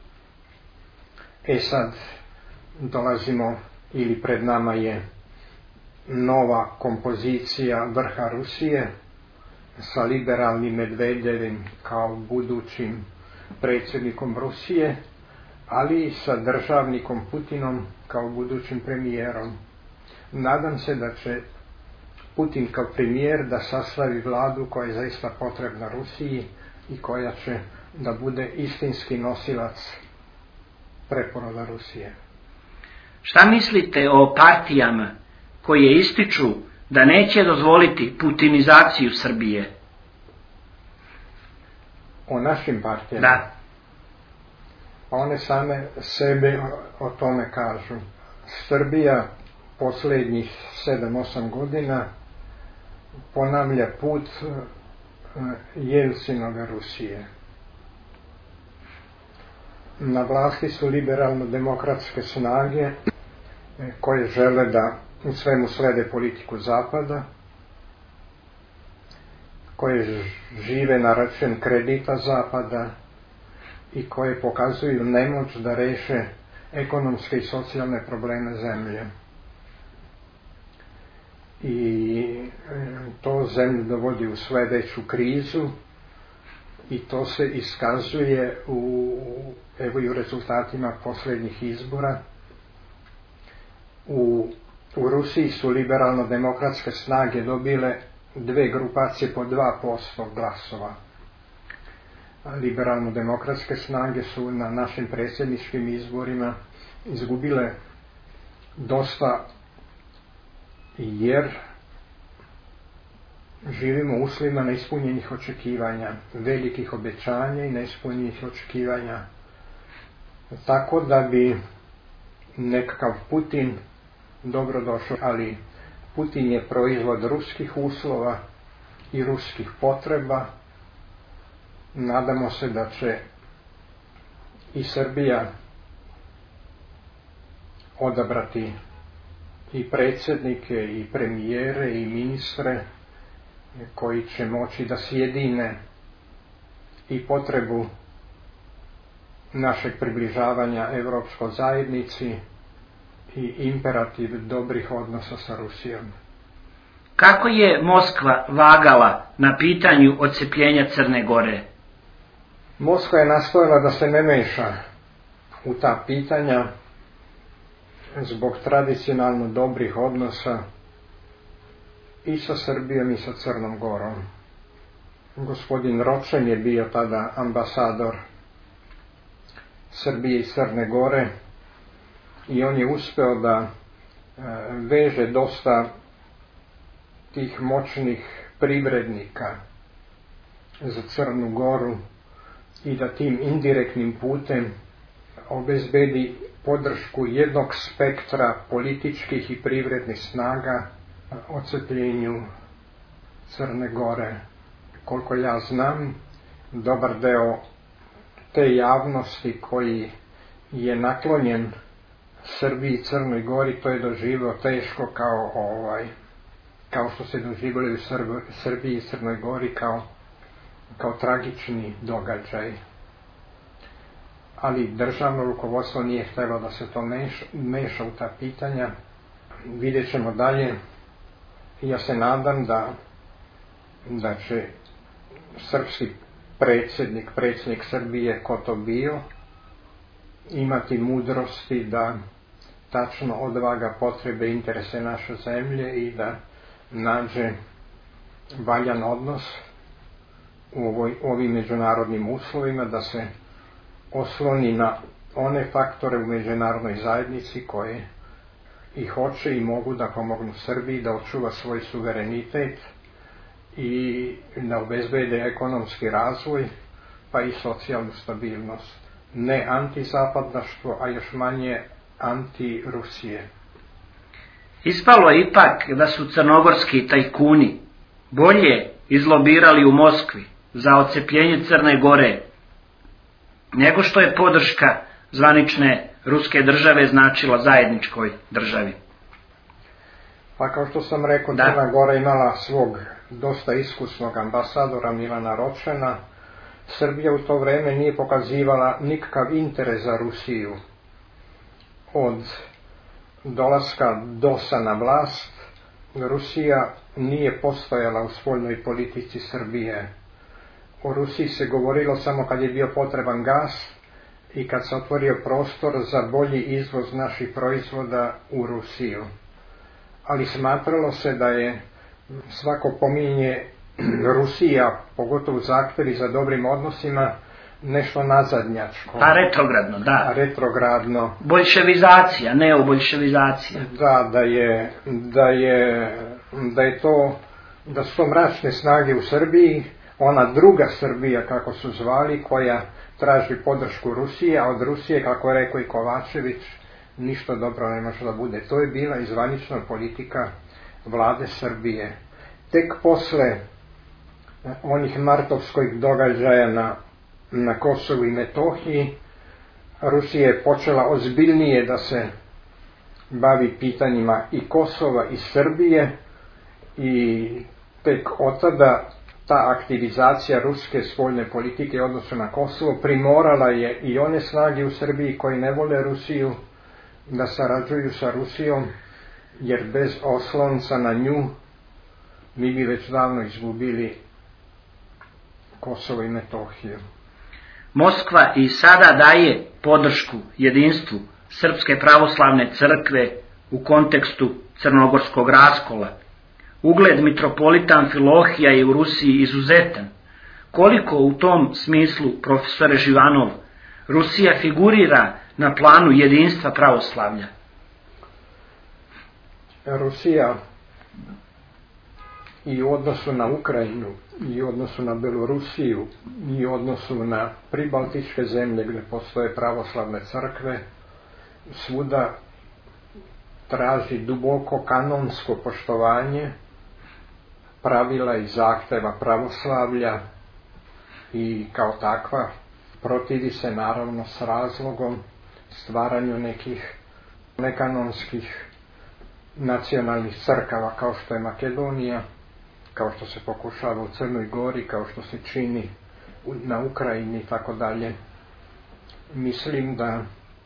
E sad dolazimo, ili pred nama je nova kompozicija vrha Rusije sa liberalnim Medvedevim kao budućim predsjednikom Rusije, ali i sa državnikom Putinom kao budućim premijerom. Nadam se da će Putin kao premijer da sastavi vladu koja je zaista potrebna Rusiji i koja će da bude istinski nosilac preporoda Rusije. Šta mislite o partijama koje ističu da neće dozvoliti putinizaciju Srbije? O našim partijama? Da. One same sebe o tome kažu. Srbija posljednjih sedam osam godina ponavlja put Jelcinove Rusije. Na vlasti su liberalno-demokratske snage koje žele da u svemu slede politiku Zapada, koje žive na račun kredita Zapada i koje pokazuju nemoć da reše ekonomske i socijalne probleme zemlje. I to zemlju dovodi u sve veću krizu i to se iskazuje u, evo i u rezultatima posljednjih izbora. U, u Rusiji su liberalno-demokratske snage dobile dve grupacije po dva posto glasova. Liberalno-demokratske snage su na našim predsjedničkim izborima izgubile dosta jer živimo u uslovima neispunjenih očekivanja, velikih obećanja i neispunjenih očekivanja. Tako da bi nekakav Putin dobro došao, ali Putin je proizvod ruskih uslova i ruskih potreba. Nadamo se da će i Srbija odabrati i predsjednike, i premijere, i ministre koji će moći da sjedine i potrebu našeg približavanja Evropskoj zajednici i imperativ dobrih odnosa sa Rusijom. Kako je Moskva vagala na pitanju odcepljenja Crne Gore? Moskva je nastojala da se ne meša u ta pitanja zbog tradicionalno dobrih odnosa i sa Srbijom i sa Crnom Gorom. Gospodin Ročen je bio tada ambasador Srbije i Crne Gore i on je uspeo da veže dosta tih moćnih privrednika za Crnu Goru i da tim indirektnim putem obezbedi podršku jednog spektra političkih i privrednih snaga odcepljenju Crne Gore. Koliko ja znam, dobar deo te javnosti koji je naklonjen Srbiji i Crnoj Gori, to je doživio teško kao ovaj, kao što se doživjeli u Srb, Srbiji i Crnoj Gori kao, kao tragični događaj. Ali državno rukovodstvo nije htjelo da se to meša, meša u ta pitanja. Vidjet ćemo dalje. Ja se nadam da, da će srpski predsjednik, predsjednik Srbije, ko to bio, imati mudrosti da tačno odvaga potrebe i interese naše zemlje i da nađe valjan odnos u ovoj, ovim međunarodnim uslovima, da se osloni na one faktore u međunarodnoj zajednici koje i hoće i mogu da pomognu Srbiji da očuva svoj suverenitet i da obezbede ekonomski razvoj pa i socijalnu stabilnost. Ne antizapadnaštvo, a još manje anti-Rusije. Ispalo je ipak da su crnogorski tajkuni bolje izlobirali u Moskvi za odcepljenje Crne Gore nego što je podrška zvanične ruske države značila zajedničkoj državi. Pa kao što sam rekao, da. Crna Gora imala svog dosta iskusnog ambasadora Milana Ročena. Srbija u to vrijeme nije pokazivala nikakav interes za Rusiju. Od dolaska DOS-a na vlast, Rusija nije postojala u spoljnoj politici Srbije. O Rusiji se govorilo samo kad je bio potreban gas i kad se otvorio prostor za bolji izvoz naših proizvoda u Rusiju. Ali smatralo se da je svako pominje Rusija, pogotovo zahtjevi za dobrim odnosima, nešto nazadnjačko. A retrogradno, da. A retrogradno. Boljševizacija, neoboljševizacija. Da, da je, da je, da je to, da su to mračne snage u Srbiji, ona druga Srbija, kako su zvali, koja traži podršku Rusije, a od Rusije, kako je rekao i Kovačević, ništa dobro ne može da bude. To je bila izvanična politika vlade Srbije. Tek posle onih martovskih događaja na, na Kosovu i Metohiji, Rusija je počela ozbiljnije da se bavi pitanjima i Kosova i Srbije i tek od tada ta aktivizacija ruske spoljne politike u odnosu na Kosovo primorala je i one snage u Srbiji koji ne vole Rusiju da sarađuju sa Rusijom, jer bez oslonca na nju mi bi već davno izgubili Kosovo i Metohiju. Moskva i sada daje podršku jedinstvu Srpske pravoslavne crkve u kontekstu crnogorskog raskola. Ugled mitropolita Amfilohija je u Rusiji izuzetan. Koliko u tom smislu, profesore Živanov, Rusija figurira na planu jedinstva pravoslavlja? Rusija i u odnosu na Ukrajinu, i u odnosu na Belorusiju, i u odnosu na pribaltičke zemlje gdje postoje pravoslavne crkve, svuda traži duboko kanonsko poštovanje pravila i zahteva pravoslavlja i kao takva protivi se naravno s razlogom stvaranju nekih nekanonskih nacionalnih crkava kao što je Makedonija, kao što se pokušava u Crnoj Gori, kao što se čini na Ukrajini i tako dalje. Mislim da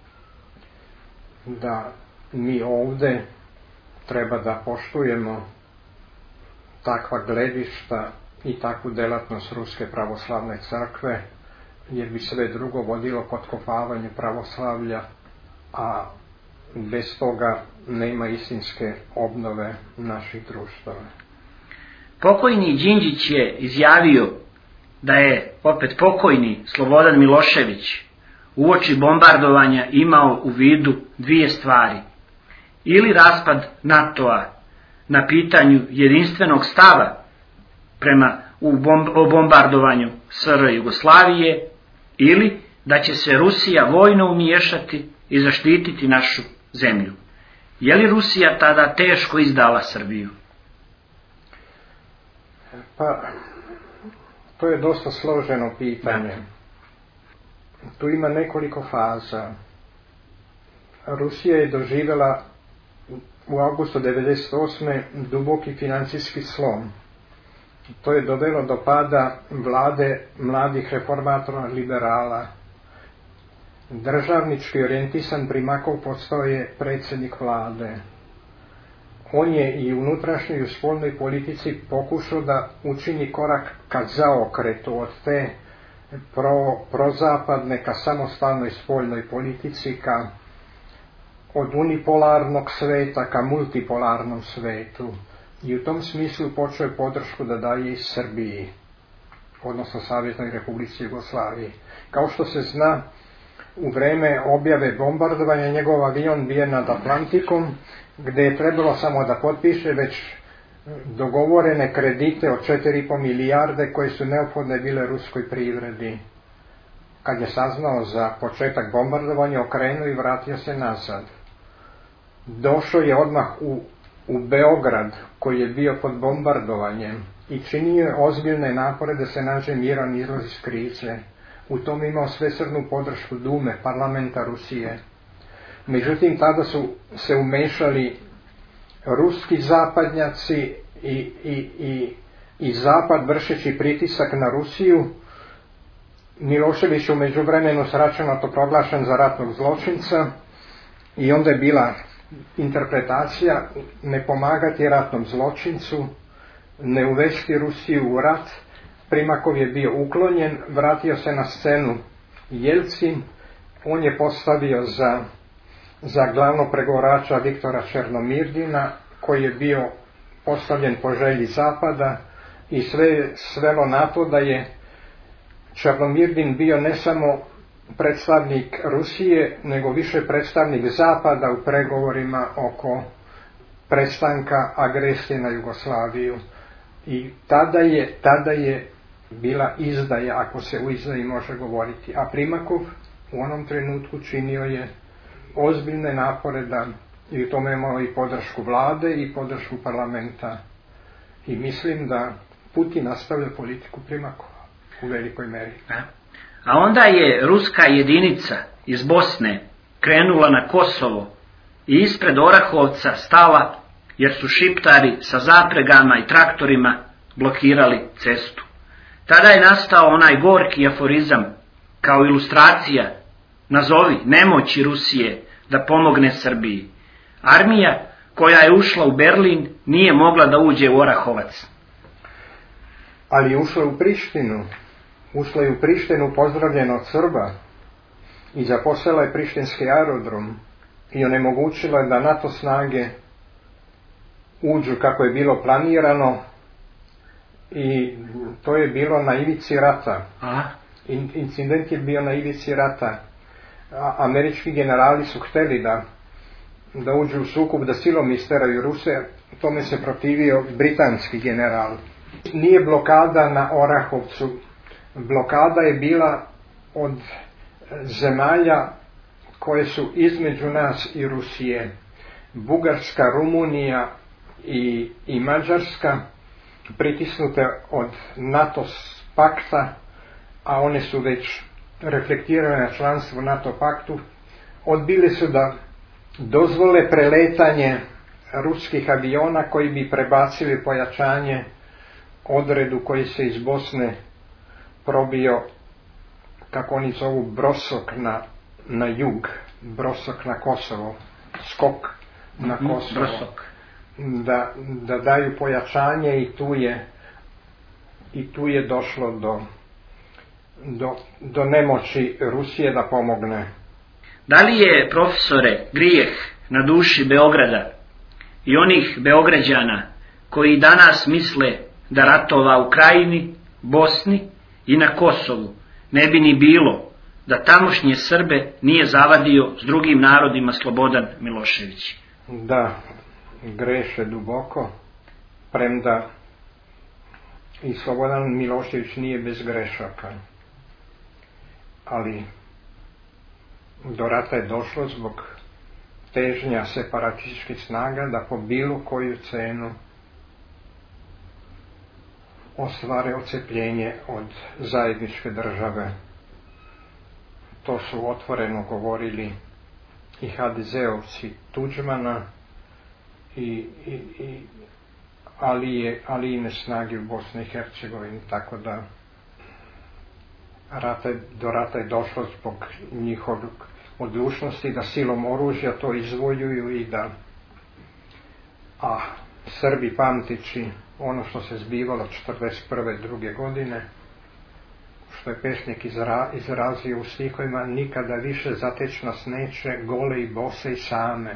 da mi ovdje treba da poštujemo takva gledišta i takvu delatnost Ruske pravoslavne crkve, jer bi sve drugo vodilo potkopavanju pravoslavlja, a bez toga nema istinske obnove naših društava. Pokojni Đinđić je izjavio da je opet pokojni Slobodan Milošević uoči bombardovanja imao u vidu dvije stvari. Ili raspad NATO-a na pitanju jedinstvenog stava prema u bomb, o bombardovanju S R Jugoslavije, ili da će se Rusija vojno umiješati i zaštititi našu zemlju. Je li Rusija tada teško izdala Srbiju? Pa, to je dosta složeno pitanje. Tu ima nekoliko faza. Rusija je doživjela u avgustu devedeset osme duboki financijski slom. To je dovelo do pada vlade mladih reformatora liberala. Državnički orijentisan Primakov postao je predsjednik vlade. On je i u unutrašnjoj i u spoljnoj politici pokušao da učini korak ka zaokretu od te pro, prozapadne ka samostalnoj spoljnoj politici, ka od unipolarnog sveta ka multipolarnom svetu. I u tom smislu počeo je podršku da daje i Srbiji, odnosno Saveznoj Republici Jugoslaviji. Kao što se zna, u vreme objave bombardovanja njegov avion bio nad Atlantikom, gdje je trebalo samo da potpiše već dogovorene kredite od četiri i po milijarde koje su neophodne bile ruskoj privredi. Kad je saznao za početak bombardovanja, okrenuo i vratio se nazad. Došao je odmah u, u Beograd, koji je bio pod bombardovanjem, i činio je ozbiljne napore da se nađe miran izlaz iz krize. U tom imao svesrdnu podršku Dume, parlamenta Rusije. Međutim, tada su se umešali ruski zapadnjaci i, i, i, i zapad vršeći pritisak na Rusiju. Milošević u međuvremenu sračunato proglašen za ratnog zločinca i onda je bila interpretacija ne pomagati ratnom zločincu, ne uvesti Rusiju u rat, Primakov je bio uklonjen, vratio se na scenu Jelcin, on je postavio za, za glavnog pregovarača Viktora Černomirdina, koji je bio postavljen po želji Zapada, i sve je svelo na to da je Černomirdin bio ne samo predstavnik Rusije, nego više predstavnik Zapada u pregovorima oko prestanka agresije na Jugoslaviju. I tada je, tada je bila izdaja, ako se u izdaji može govoriti. A Primakov u onom trenutku činio je ozbiljne napore da, i u tome imao i podršku vlade i podršku parlamenta. I mislim da Putin nastavlja politiku Primakova u velikoj meri. A onda je ruska jedinica iz Bosne krenula na Kosovo i ispred Orahovca stala, jer su šiptari sa zapregama i traktorima blokirali cestu. Tada je nastao onaj gorki aforizam kao ilustracija: nazovi nemoći Rusije da pomogne Srbiji. Armija koja je ušla u Berlin nije mogla da uđe u Orahovac. Ali je ušla u Prištinu. Ušla je u Prištinu pozdravljena od Srba i zaposela je prištinski aerodrom i onemogućila da NATO snage uđu kako je bilo planirano, i to je bilo na ivici rata. A? Incident je bio na ivici rata. A, američki generali su hteli da, da uđu u sukob, da silom isteraju Ruse, tome se protivio britanski general. Nije blokada na Orahovcu. Blokada je bila od zemalja koje su između nas i Rusije. Bugarska, Rumunija i, i Mađarska, pritisnute od NATO pakta, a one su već reflektirane na članstvo NATO paktu, odbili su da dozvole preletanje ruskih aviona koji bi prebacili pojačanje odredu koji se iz Bosne probio, kako oni zovu, brosok na, na jug, brosok na Kosovo, skok na Kosovo, brosok. Da, da daju pojačanje, i tu je, i tu je došlo do, do, do nemoći Rusije da pomogne. Da li je, profesore, grijeh na duši Beograda i onih Beograđana koji danas misle da ratova u Krajini, Bosni i na Kosovu ne bi ni bilo da tamošnje Srbe nije zavadio s drugim narodima Slobodan Milošević? Da, greše duboko, premda i Slobodan Milošević nije bez grešaka. Ali do rata je došlo zbog težnja separatističkih snaga da po bilo koju cenu ostvare odcepljenje od zajedničke države. To su otvoreno govorili i ha de zeovci Tuđmana i, i, i Alije, Alijine snage u Bosni i Hercegovini, tako da rata, do rata je došlo zbog njihovog odlučnosti da silom oružja to izvojuju i da, a Srbi pamtići ono što se zbivalo četrdeset prve druge godine, što je pesnik izra, izrazio u stihovima: nikada više zateć nas neće gole i bose i same.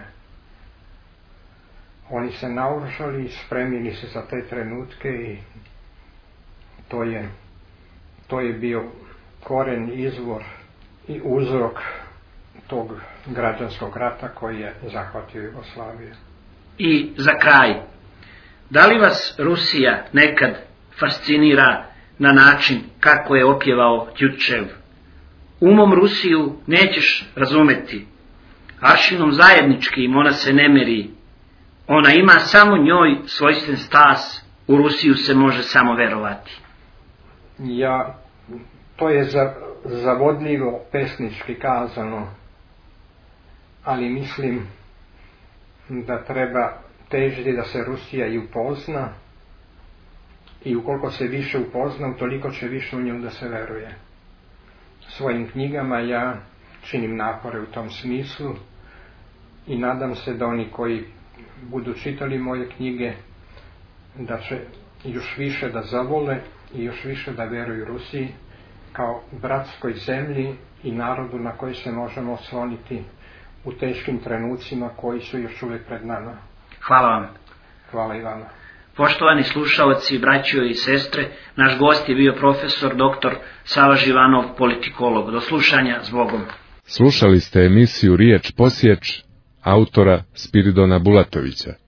Oni se naoružali i spremili se za te trenutke, i to je, to je bio koren, izvor i uzrok tog građanskog rata koji je zahvatio Jugoslaviju. I za kraj, da li vas Rusija nekad fascinira na način kako je opjevao Tjutčev? Umom Rusiju nećeš razumeti, aršinom zajedničkim ona se ne meri, ona ima samo njoj svojstven stas, u Rusiju se može samo verovati. Ja, to je za, zavodljivo pesnički kazano, ali mislim da treba težiti da se Rusija i upozna, i ukoliko se više upozna, utoliko će više u nju da se veruje. Svojim knjigama ja činim napore u tom smislu i nadam se da oni koji budu čitali moje knjige da će još više da zavole i još više da vjeruju Rusiji kao bratskoj zemlji i narodu na koji se možemo osloniti u teškim trenucima koji su još uvijek pred nama. Hvala vam. Hvala i vama. Poštovani slušaoci, braćo i sestre, naš gost je bio profesor doktor Sava Živanov, politikolog. Do slušanja, s Bogom. Slušali ste emisiju Riječ posječ autora Spiridona Bulatovića.